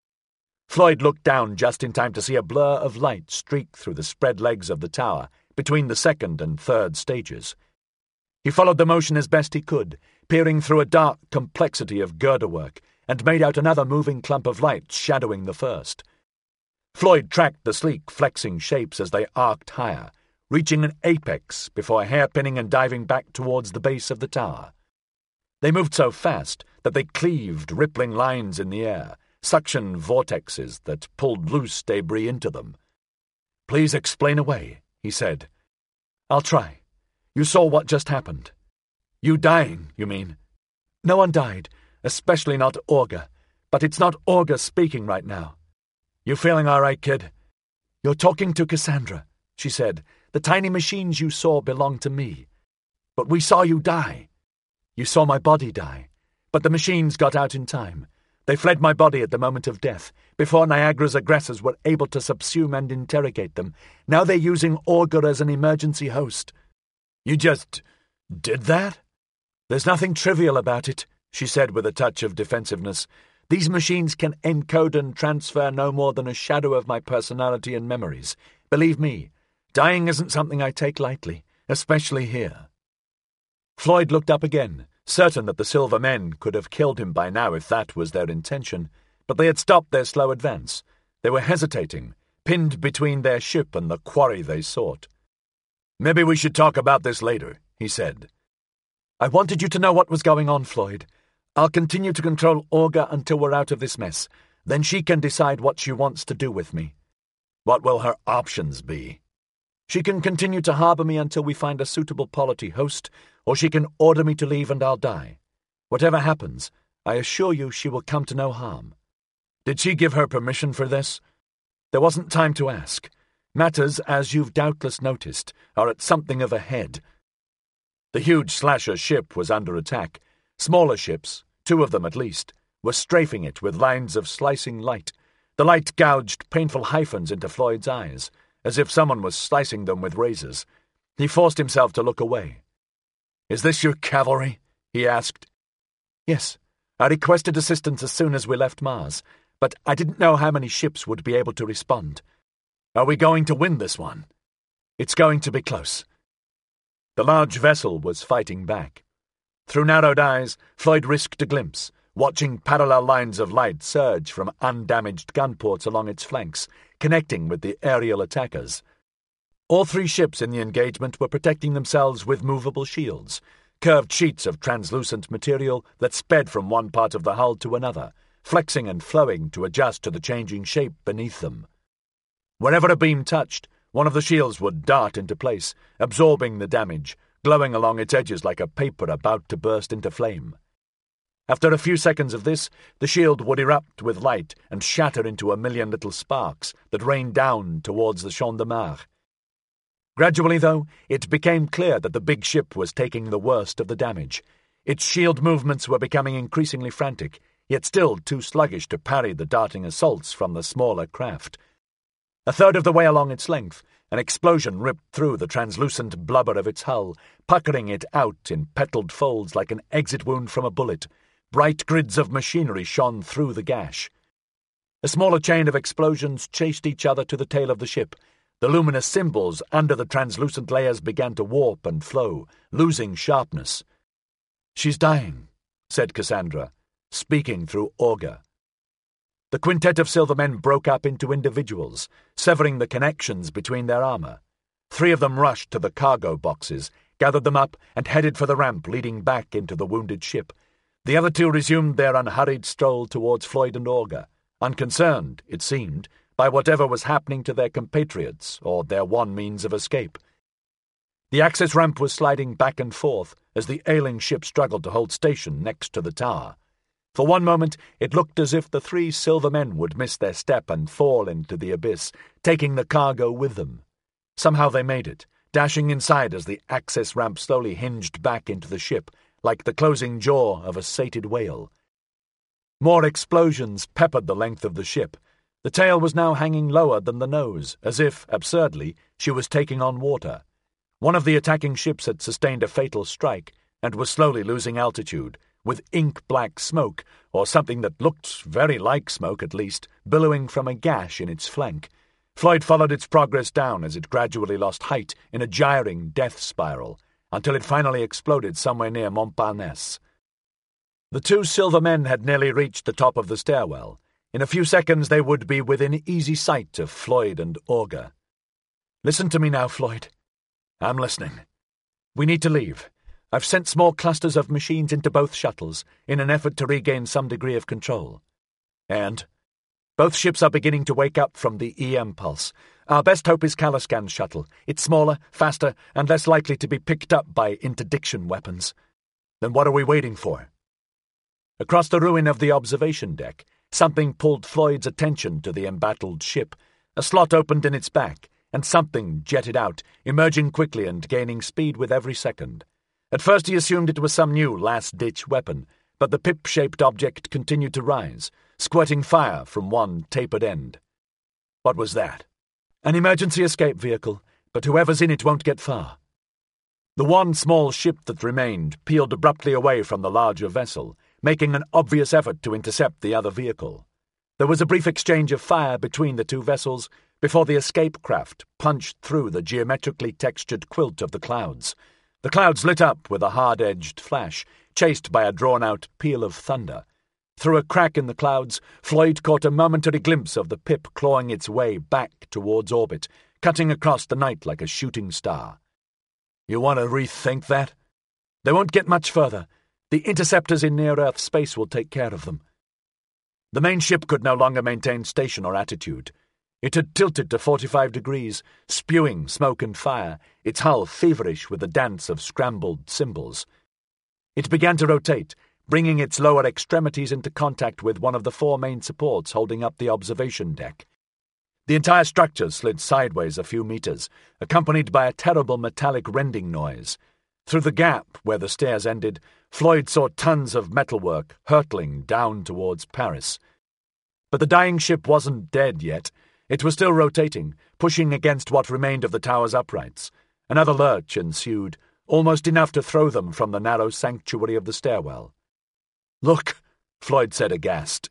Floyd looked down just in time to see a blur of light streak through the spread legs of the tower between the second and third stages. He followed the motion as best he could, peering through a dark complexity of girderwork, and made out another moving clump of light shadowing the first. Floyd tracked the sleek, flexing shapes as they arced higher, reaching an apex before hairpinning and diving back towards the base of the tower. They moved so fast that they cleaved rippling lines in the air, suction vortexes that pulled loose debris into them. "Please explain away," he said. "I'll try. You saw what just happened." "You dying, you mean?" "No one died, especially not Orga. But it's not Orga speaking right now." "You feeling all right, kid?" "You're talking to Cassandra," she said. "The tiny machines you saw belong to me. But we saw you die. You saw my body die. But the machines got out in time. They fled my body at the moment of death, before Niagara's aggressors were able to subsume and interrogate them. Now they're using Orga as an emergency host." "You just did that?" "There's nothing trivial about it," she said with a touch of defensiveness. "These machines can encode and transfer no more than a shadow of my personality and memories. Believe me, dying isn't something I take lightly, especially here." Floyd looked up again, certain that the Silver Men could have killed him by now if that was their intention, but they had stopped their slow advance. They were hesitating, pinned between their ship and the quarry they sought. "Maybe we should talk about this later," he said. "I wanted you to know what was going on, Floyd. I'll continue to control Orga until we're out of this mess. Then she can decide what she wants to do with me." "What will her options be?" "She can continue to harbor me until we find a suitable polity host, or she can order me to leave and I'll die. Whatever happens, I assure you she will come to no harm." "Did she give her permission for this?" "There wasn't time to ask. Matters, as you've doubtless noticed, are at something of a head." The huge Slasher ship was under attack. Smaller ships, two of them at least, were strafing it with lines of slicing light. The light gouged painful hyphens into Floyd's eyes, as if someone was slicing them with razors. He forced himself to look away. "Is this your cavalry?" he asked. "Yes. I requested assistance as soon as we left Mars, but I didn't know how many ships would be able to respond." "Are we going to win this one?" "It's going to be close." The large vessel was fighting back. Through narrowed eyes, Floyd risked a glimpse, watching parallel lines of light surge from undamaged gunports along its flanks, connecting with the aerial attackers. All three ships in the engagement were protecting themselves with movable shields, curved sheets of translucent material that sped from one part of the hull to another, flexing and flowing to adjust to the changing shape beneath them. Wherever a beam touched, one of the shields would dart into place, absorbing the damage, glowing along its edges like a paper about to burst into flame. After a few seconds of this, the shield would erupt with light and shatter into a million little sparks that rained down towards the Champ de Mars. Gradually, though, it became clear that the big ship was taking the worst of the damage. Its shield movements were becoming increasingly frantic, yet still too sluggish to parry the darting assaults from the smaller craft. A third of the way along its length, an explosion ripped through the translucent blubber of its hull, puckering it out in petaled folds like an exit wound from a bullet. Bright grids of machinery shone through the gash. A smaller chain of explosions chased each other to the tail of the ship. The luminous symbols under the translucent layers began to warp and flow, losing sharpness. "She's dying," said Cassandra, speaking through Orga. The quintet of Silvermen broke up into individuals, severing the connections between their armor. Three of them rushed to the cargo boxes, gathered them up, and headed for the ramp leading back into the wounded ship. The other two resumed their unhurried stroll towards Floyd and Orga, unconcerned, it seemed, by whatever was happening to their compatriots or their one means of escape. The access ramp was sliding back and forth as the ailing ship struggled to hold station next to the tower. For one moment it looked as if the three Silver Men would miss their step and fall into the abyss, taking the cargo with them. Somehow they made it, dashing inside as the access ramp slowly hinged back into the ship, like the closing jaw of a sated whale. More explosions peppered the length of the ship. The tail was now hanging lower than the nose, as if, absurdly, she was taking on water. One of the attacking ships had sustained a fatal strike and was slowly losing altitude, with ink-black smoke, or something that looked very like smoke at least, billowing from a gash in its flank. Floyd followed its progress down as it gradually lost height in a gyring death spiral, until it finally exploded somewhere near Montparnasse. The two silver men had nearly reached the top of the stairwell. In a few seconds they would be within easy sight of Floyd and Auger. "Listen to me now, Floyd." "I'm listening." "We need to leave. I've sent small clusters of machines into both shuttles in an effort to regain some degree of control." "And?" "Both ships are beginning to wake up from the E M pulse. Our best hope is Caliscan's shuttle. It's smaller, faster, and less likely to be picked up by interdiction weapons." "Then what are we waiting for?" Across the ruin of the observation deck, something pulled Floyd's attention to the embattled ship. A slot opened in its back, and something jetted out, emerging quickly and gaining speed with every second. At first he assumed it was some new last-ditch weapon, but the pip-shaped object continued to rise, squirting fire from one tapered end. What was that? An emergency escape vehicle, but whoever's in it won't get far. The one small ship that remained peeled abruptly away from the larger vessel, making an obvious effort to intercept the other vehicle. There was a brief exchange of fire between the two vessels before the escape craft punched through the geometrically textured quilt of the clouds. The clouds lit up with a hard-edged flash, chased by a drawn-out peal of thunder. Through a crack in the clouds, Floyd caught a momentary glimpse of the Pip clawing its way back towards orbit, cutting across the night like a shooting star. "You want to rethink that?" "They won't get much further. The interceptors in near-Earth space will take care of them." The main ship could no longer maintain station or attitude. It had tilted to forty-five degrees, spewing smoke and fire, its hull feverish with the dance of scrambled cymbals. It began to rotate, bringing its lower extremities into contact with one of the four main supports holding up the observation deck. The entire structure slid sideways a few meters, accompanied by a terrible metallic rending noise. Through the gap where the stairs ended, Floyd saw tons of metalwork hurtling down towards Paris. But the dying ship wasn't dead yet. It was still rotating, pushing against what remained of the tower's uprights. Another lurch ensued, almost enough to throw them from the narrow sanctuary of the stairwell. "Look," Floyd said aghast.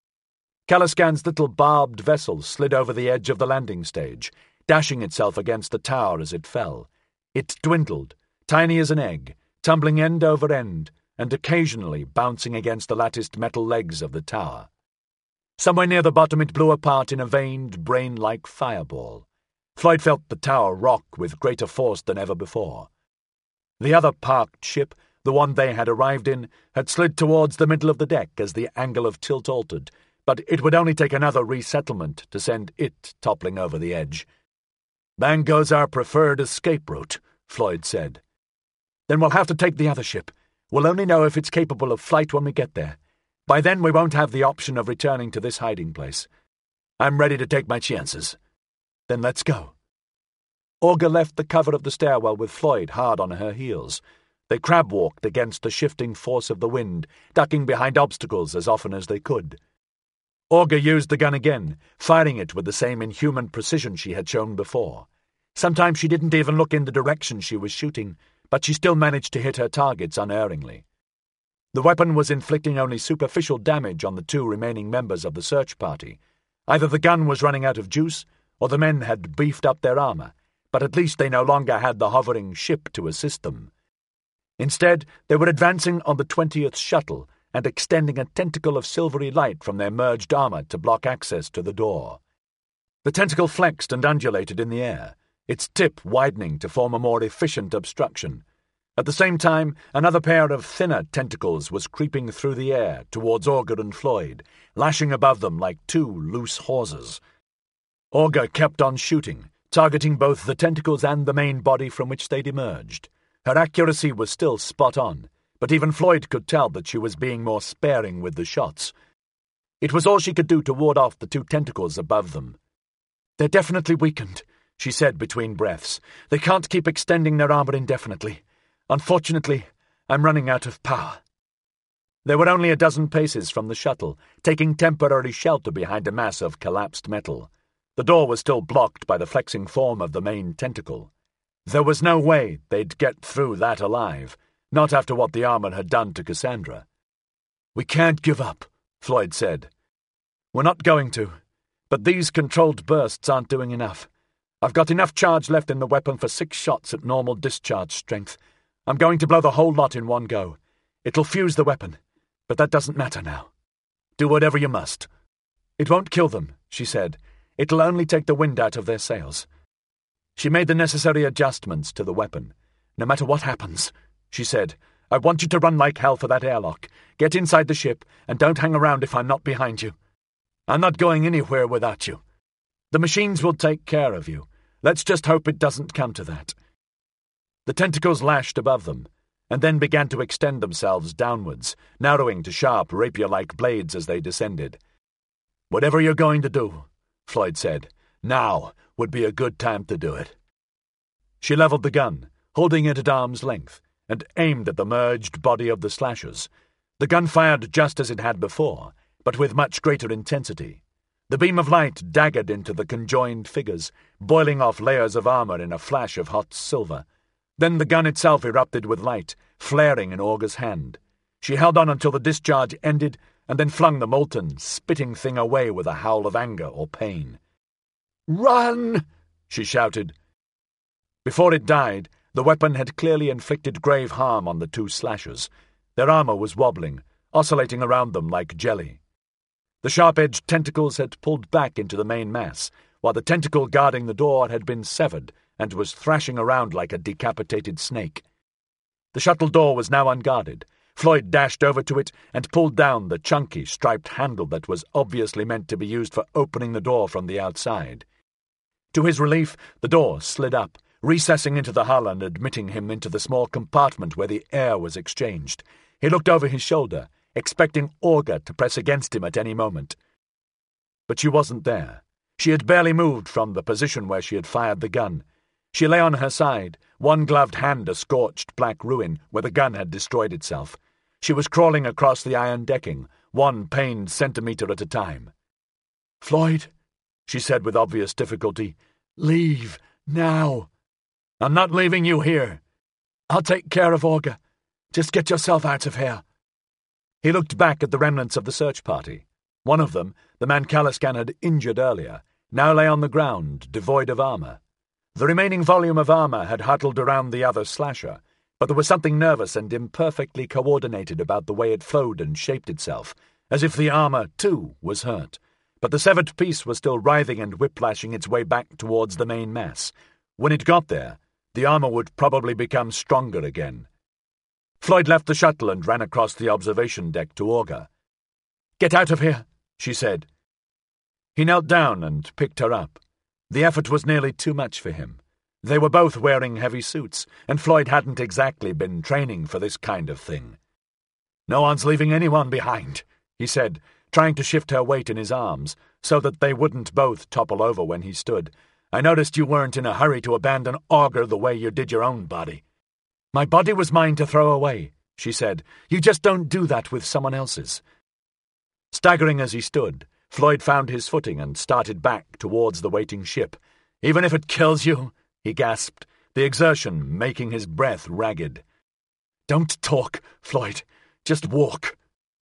Caliscan's little barbed vessel slid over the edge of the landing stage, dashing itself against the tower as it fell. It dwindled, tiny as an egg, tumbling end over end, and occasionally bouncing against the latticed metal legs of the tower. Somewhere near the bottom it blew apart in a veined, brain-like fireball. Floyd felt the tower rock with greater force than ever before. The other parked ship, the one they had arrived in, had slid towards the middle of the deck as the angle of tilt altered, but it would only take another resettlement to send it toppling over the edge. "Bango's our preferred escape route," Floyd said. "Then we'll have to take the other ship. We'll only know if it's capable of flight when we get there. By then we won't have the option of returning to this hiding place. I'm ready to take my chances." "Then let's go." Auger left the cover of the stairwell with Floyd hard on her heels. They crab-walked against the shifting force of the wind, ducking behind obstacles as often as they could. Auger used the gun again, firing it with the same inhuman precision she had shown before. Sometimes she didn't even look in the direction she was shooting, but she still managed to hit her targets unerringly. The weapon was inflicting only superficial damage on the two remaining members of the search party. Either the gun was running out of juice, or the men had beefed up their armor, but at least they no longer had the hovering ship to assist them. Instead, they were advancing on the twentieth shuttle and extending a tentacle of silvery light from their merged armor to block access to the door. The tentacle flexed and undulated in the air, its tip widening to form a more efficient obstruction. At the same time, another pair of thinner tentacles was creeping through the air towards Auger and Floyd, lashing above them like two loose hawsers. Auger kept on shooting, targeting both the tentacles and the main body from which they'd emerged. Her accuracy was still spot on, but even Floyd could tell that she was being more sparing with the shots. It was all she could do to ward off the two tentacles above them. "They're definitely weakened," she said between breaths. "They can't keep extending their armor indefinitely. Unfortunately, I'm running out of power." They were only a dozen paces from the shuttle, taking temporary shelter behind a mass of collapsed metal. The door was still blocked by the flexing form of the main tentacle. There was no way they'd get through that alive, not after what the armor had done to Cassandra. "We can't give up," Floyd said. "We're not going to, but these controlled bursts aren't doing enough. I've got enough charge left in the weapon for six shots at normal discharge strength. I'm going to blow the whole lot in one go. It'll fuse the weapon, but that doesn't matter now. Do whatever you must." "It won't kill them," she said. "It'll only take the wind out of their sails." She made the necessary adjustments to the weapon. "No matter what happens," she said, "I want you to run like hell for that airlock. Get inside the ship, and don't hang around if I'm not behind you. I'm not going anywhere without you. The machines will take care of you. Let's just hope it doesn't come to that." The tentacles lashed above them, and then began to extend themselves downwards, narrowing to sharp, rapier-like blades as they descended. "Whatever you're going to do," Floyd said, "now would be a good time to do it." She leveled the gun, holding it at arm's length, and aimed at the merged body of the slashers. The gun fired just as it had before, but with much greater intensity. The beam of light daggered into the conjoined figures, boiling off layers of armor in a flash of hot silver. Then the gun itself erupted with light, flaring in Olga's hand. She held on until the discharge ended, and then flung the molten, spitting thing away with a howl of anger or pain. "Run!" she shouted. Before it died, the weapon had clearly inflicted grave harm on the two slashers. Their armor was wobbling, oscillating around them like jelly. The sharp-edged tentacles had pulled back into the main mass, while the tentacle guarding the door had been severed and was thrashing around like a decapitated snake. The shuttle door was now unguarded. Floyd dashed over to it and pulled down the chunky, striped handle that was obviously meant to be used for opening the door from the outside. To his relief, the door slid up, recessing into the hull and admitting him into the small compartment where the air was exchanged. He looked over his shoulder, expecting Olga to press against him at any moment. But she wasn't there. She had barely moved from the position where she had fired the gun. She lay on her side, one gloved hand a scorched black ruin where the gun had destroyed itself. She was crawling across the iron decking, one pained centimetre at a time. "Floyd," she said with obvious difficulty, "leave, now." "I'm not leaving you here." "I'll take care of Olga. Just get yourself out of here." He looked back at the remnants of the search party. One of them, the man Caliscan had injured earlier, now lay on the ground, devoid of armor. The remaining volume of armor had huddled around the other slasher, but there was something nervous and imperfectly coordinated about the way it flowed and shaped itself, as if the armor, too, was hurt. But the severed piece was still writhing and whiplashing its way back towards the main mass. When it got there, the armor would probably become stronger again. Floyd left the shuttle and ran across the observation deck to Olga. "Get out of here," she said. He knelt down and picked her up. The effort was nearly too much for him. They were both wearing heavy suits, and Floyd hadn't exactly been training for this kind of thing. "No one's leaving anyone behind," he said, trying to shift her weight in his arms, so that they wouldn't both topple over when he stood. "I noticed you weren't in a hurry to abandon Augur the way you did your own body." "My body was mine to throw away," she said. "You just don't do that with someone else's." Staggering as he stood, Floyd found his footing and started back towards the waiting ship. "Even if it kills you," he gasped, the exertion making his breath ragged. "Don't talk, Floyd. Just walk."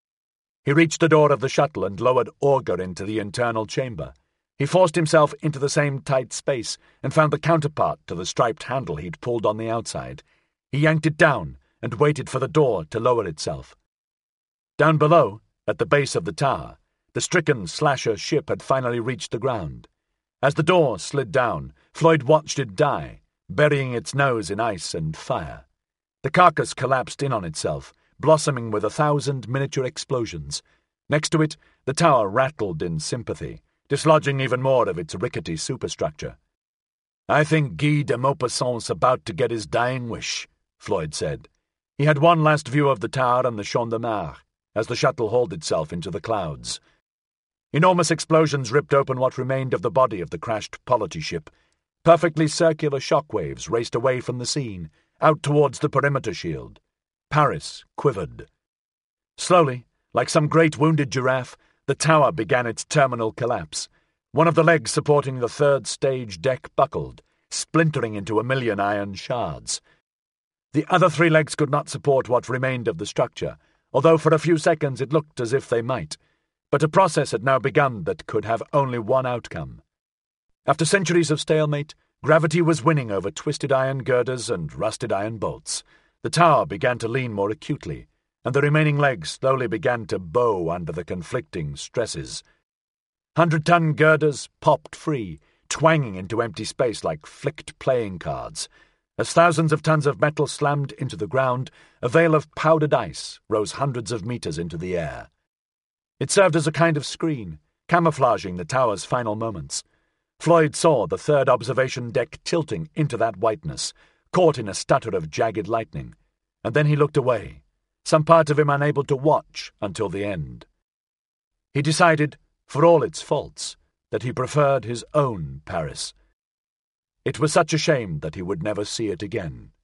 He reached the door of the shuttle and lowered Olga into the internal chamber. He forced himself into the same tight space and found the counterpart to the striped handle he'd pulled on the outside. He yanked it down and waited for the door to lower itself. Down below, at the base of the tower, the stricken slasher ship had finally reached the ground. As the door slid down, Floyd watched it die, burying its nose in ice and fire. The carcass collapsed in on itself, blossoming with a thousand miniature explosions. Next to it, the tower rattled in sympathy, dislodging even more of its rickety superstructure. "I think Guy de Maupassant's about to get his dying wish," Floyd said. He had one last view of the tower and the Champ de Mars, as the shuttle hauled itself into the clouds. Enormous explosions ripped open what remained of the body of the crashed polity ship. Perfectly circular shockwaves raced away from the scene, out towards the perimeter shield. Paris quivered. Slowly, like some great wounded giraffe, the tower began its terminal collapse. One of the legs supporting the third stage deck buckled, splintering into a million iron shards. The other three legs could not support what remained of the structure, although for a few seconds it looked as if they might. But a process had now begun that could have only one outcome. After centuries of stalemate, gravity was winning over twisted iron girders and rusted iron bolts. The tower began to lean more acutely, and the remaining legs slowly began to bow under the conflicting stresses. Hundred-ton girders popped free, twanging into empty space like flicked playing cards. As thousands of tons of metal slammed into the ground, a veil of powdered ice rose hundreds of meters into the air. It served as a kind of screen, camouflaging the tower's final moments. Floyd saw the third observation deck tilting into that whiteness, caught in a stutter of jagged lightning, and then he looked away, some part of him unable to watch until the end. He decided, for all its faults, that he preferred his own Paris. It was such a shame that he would never see it again.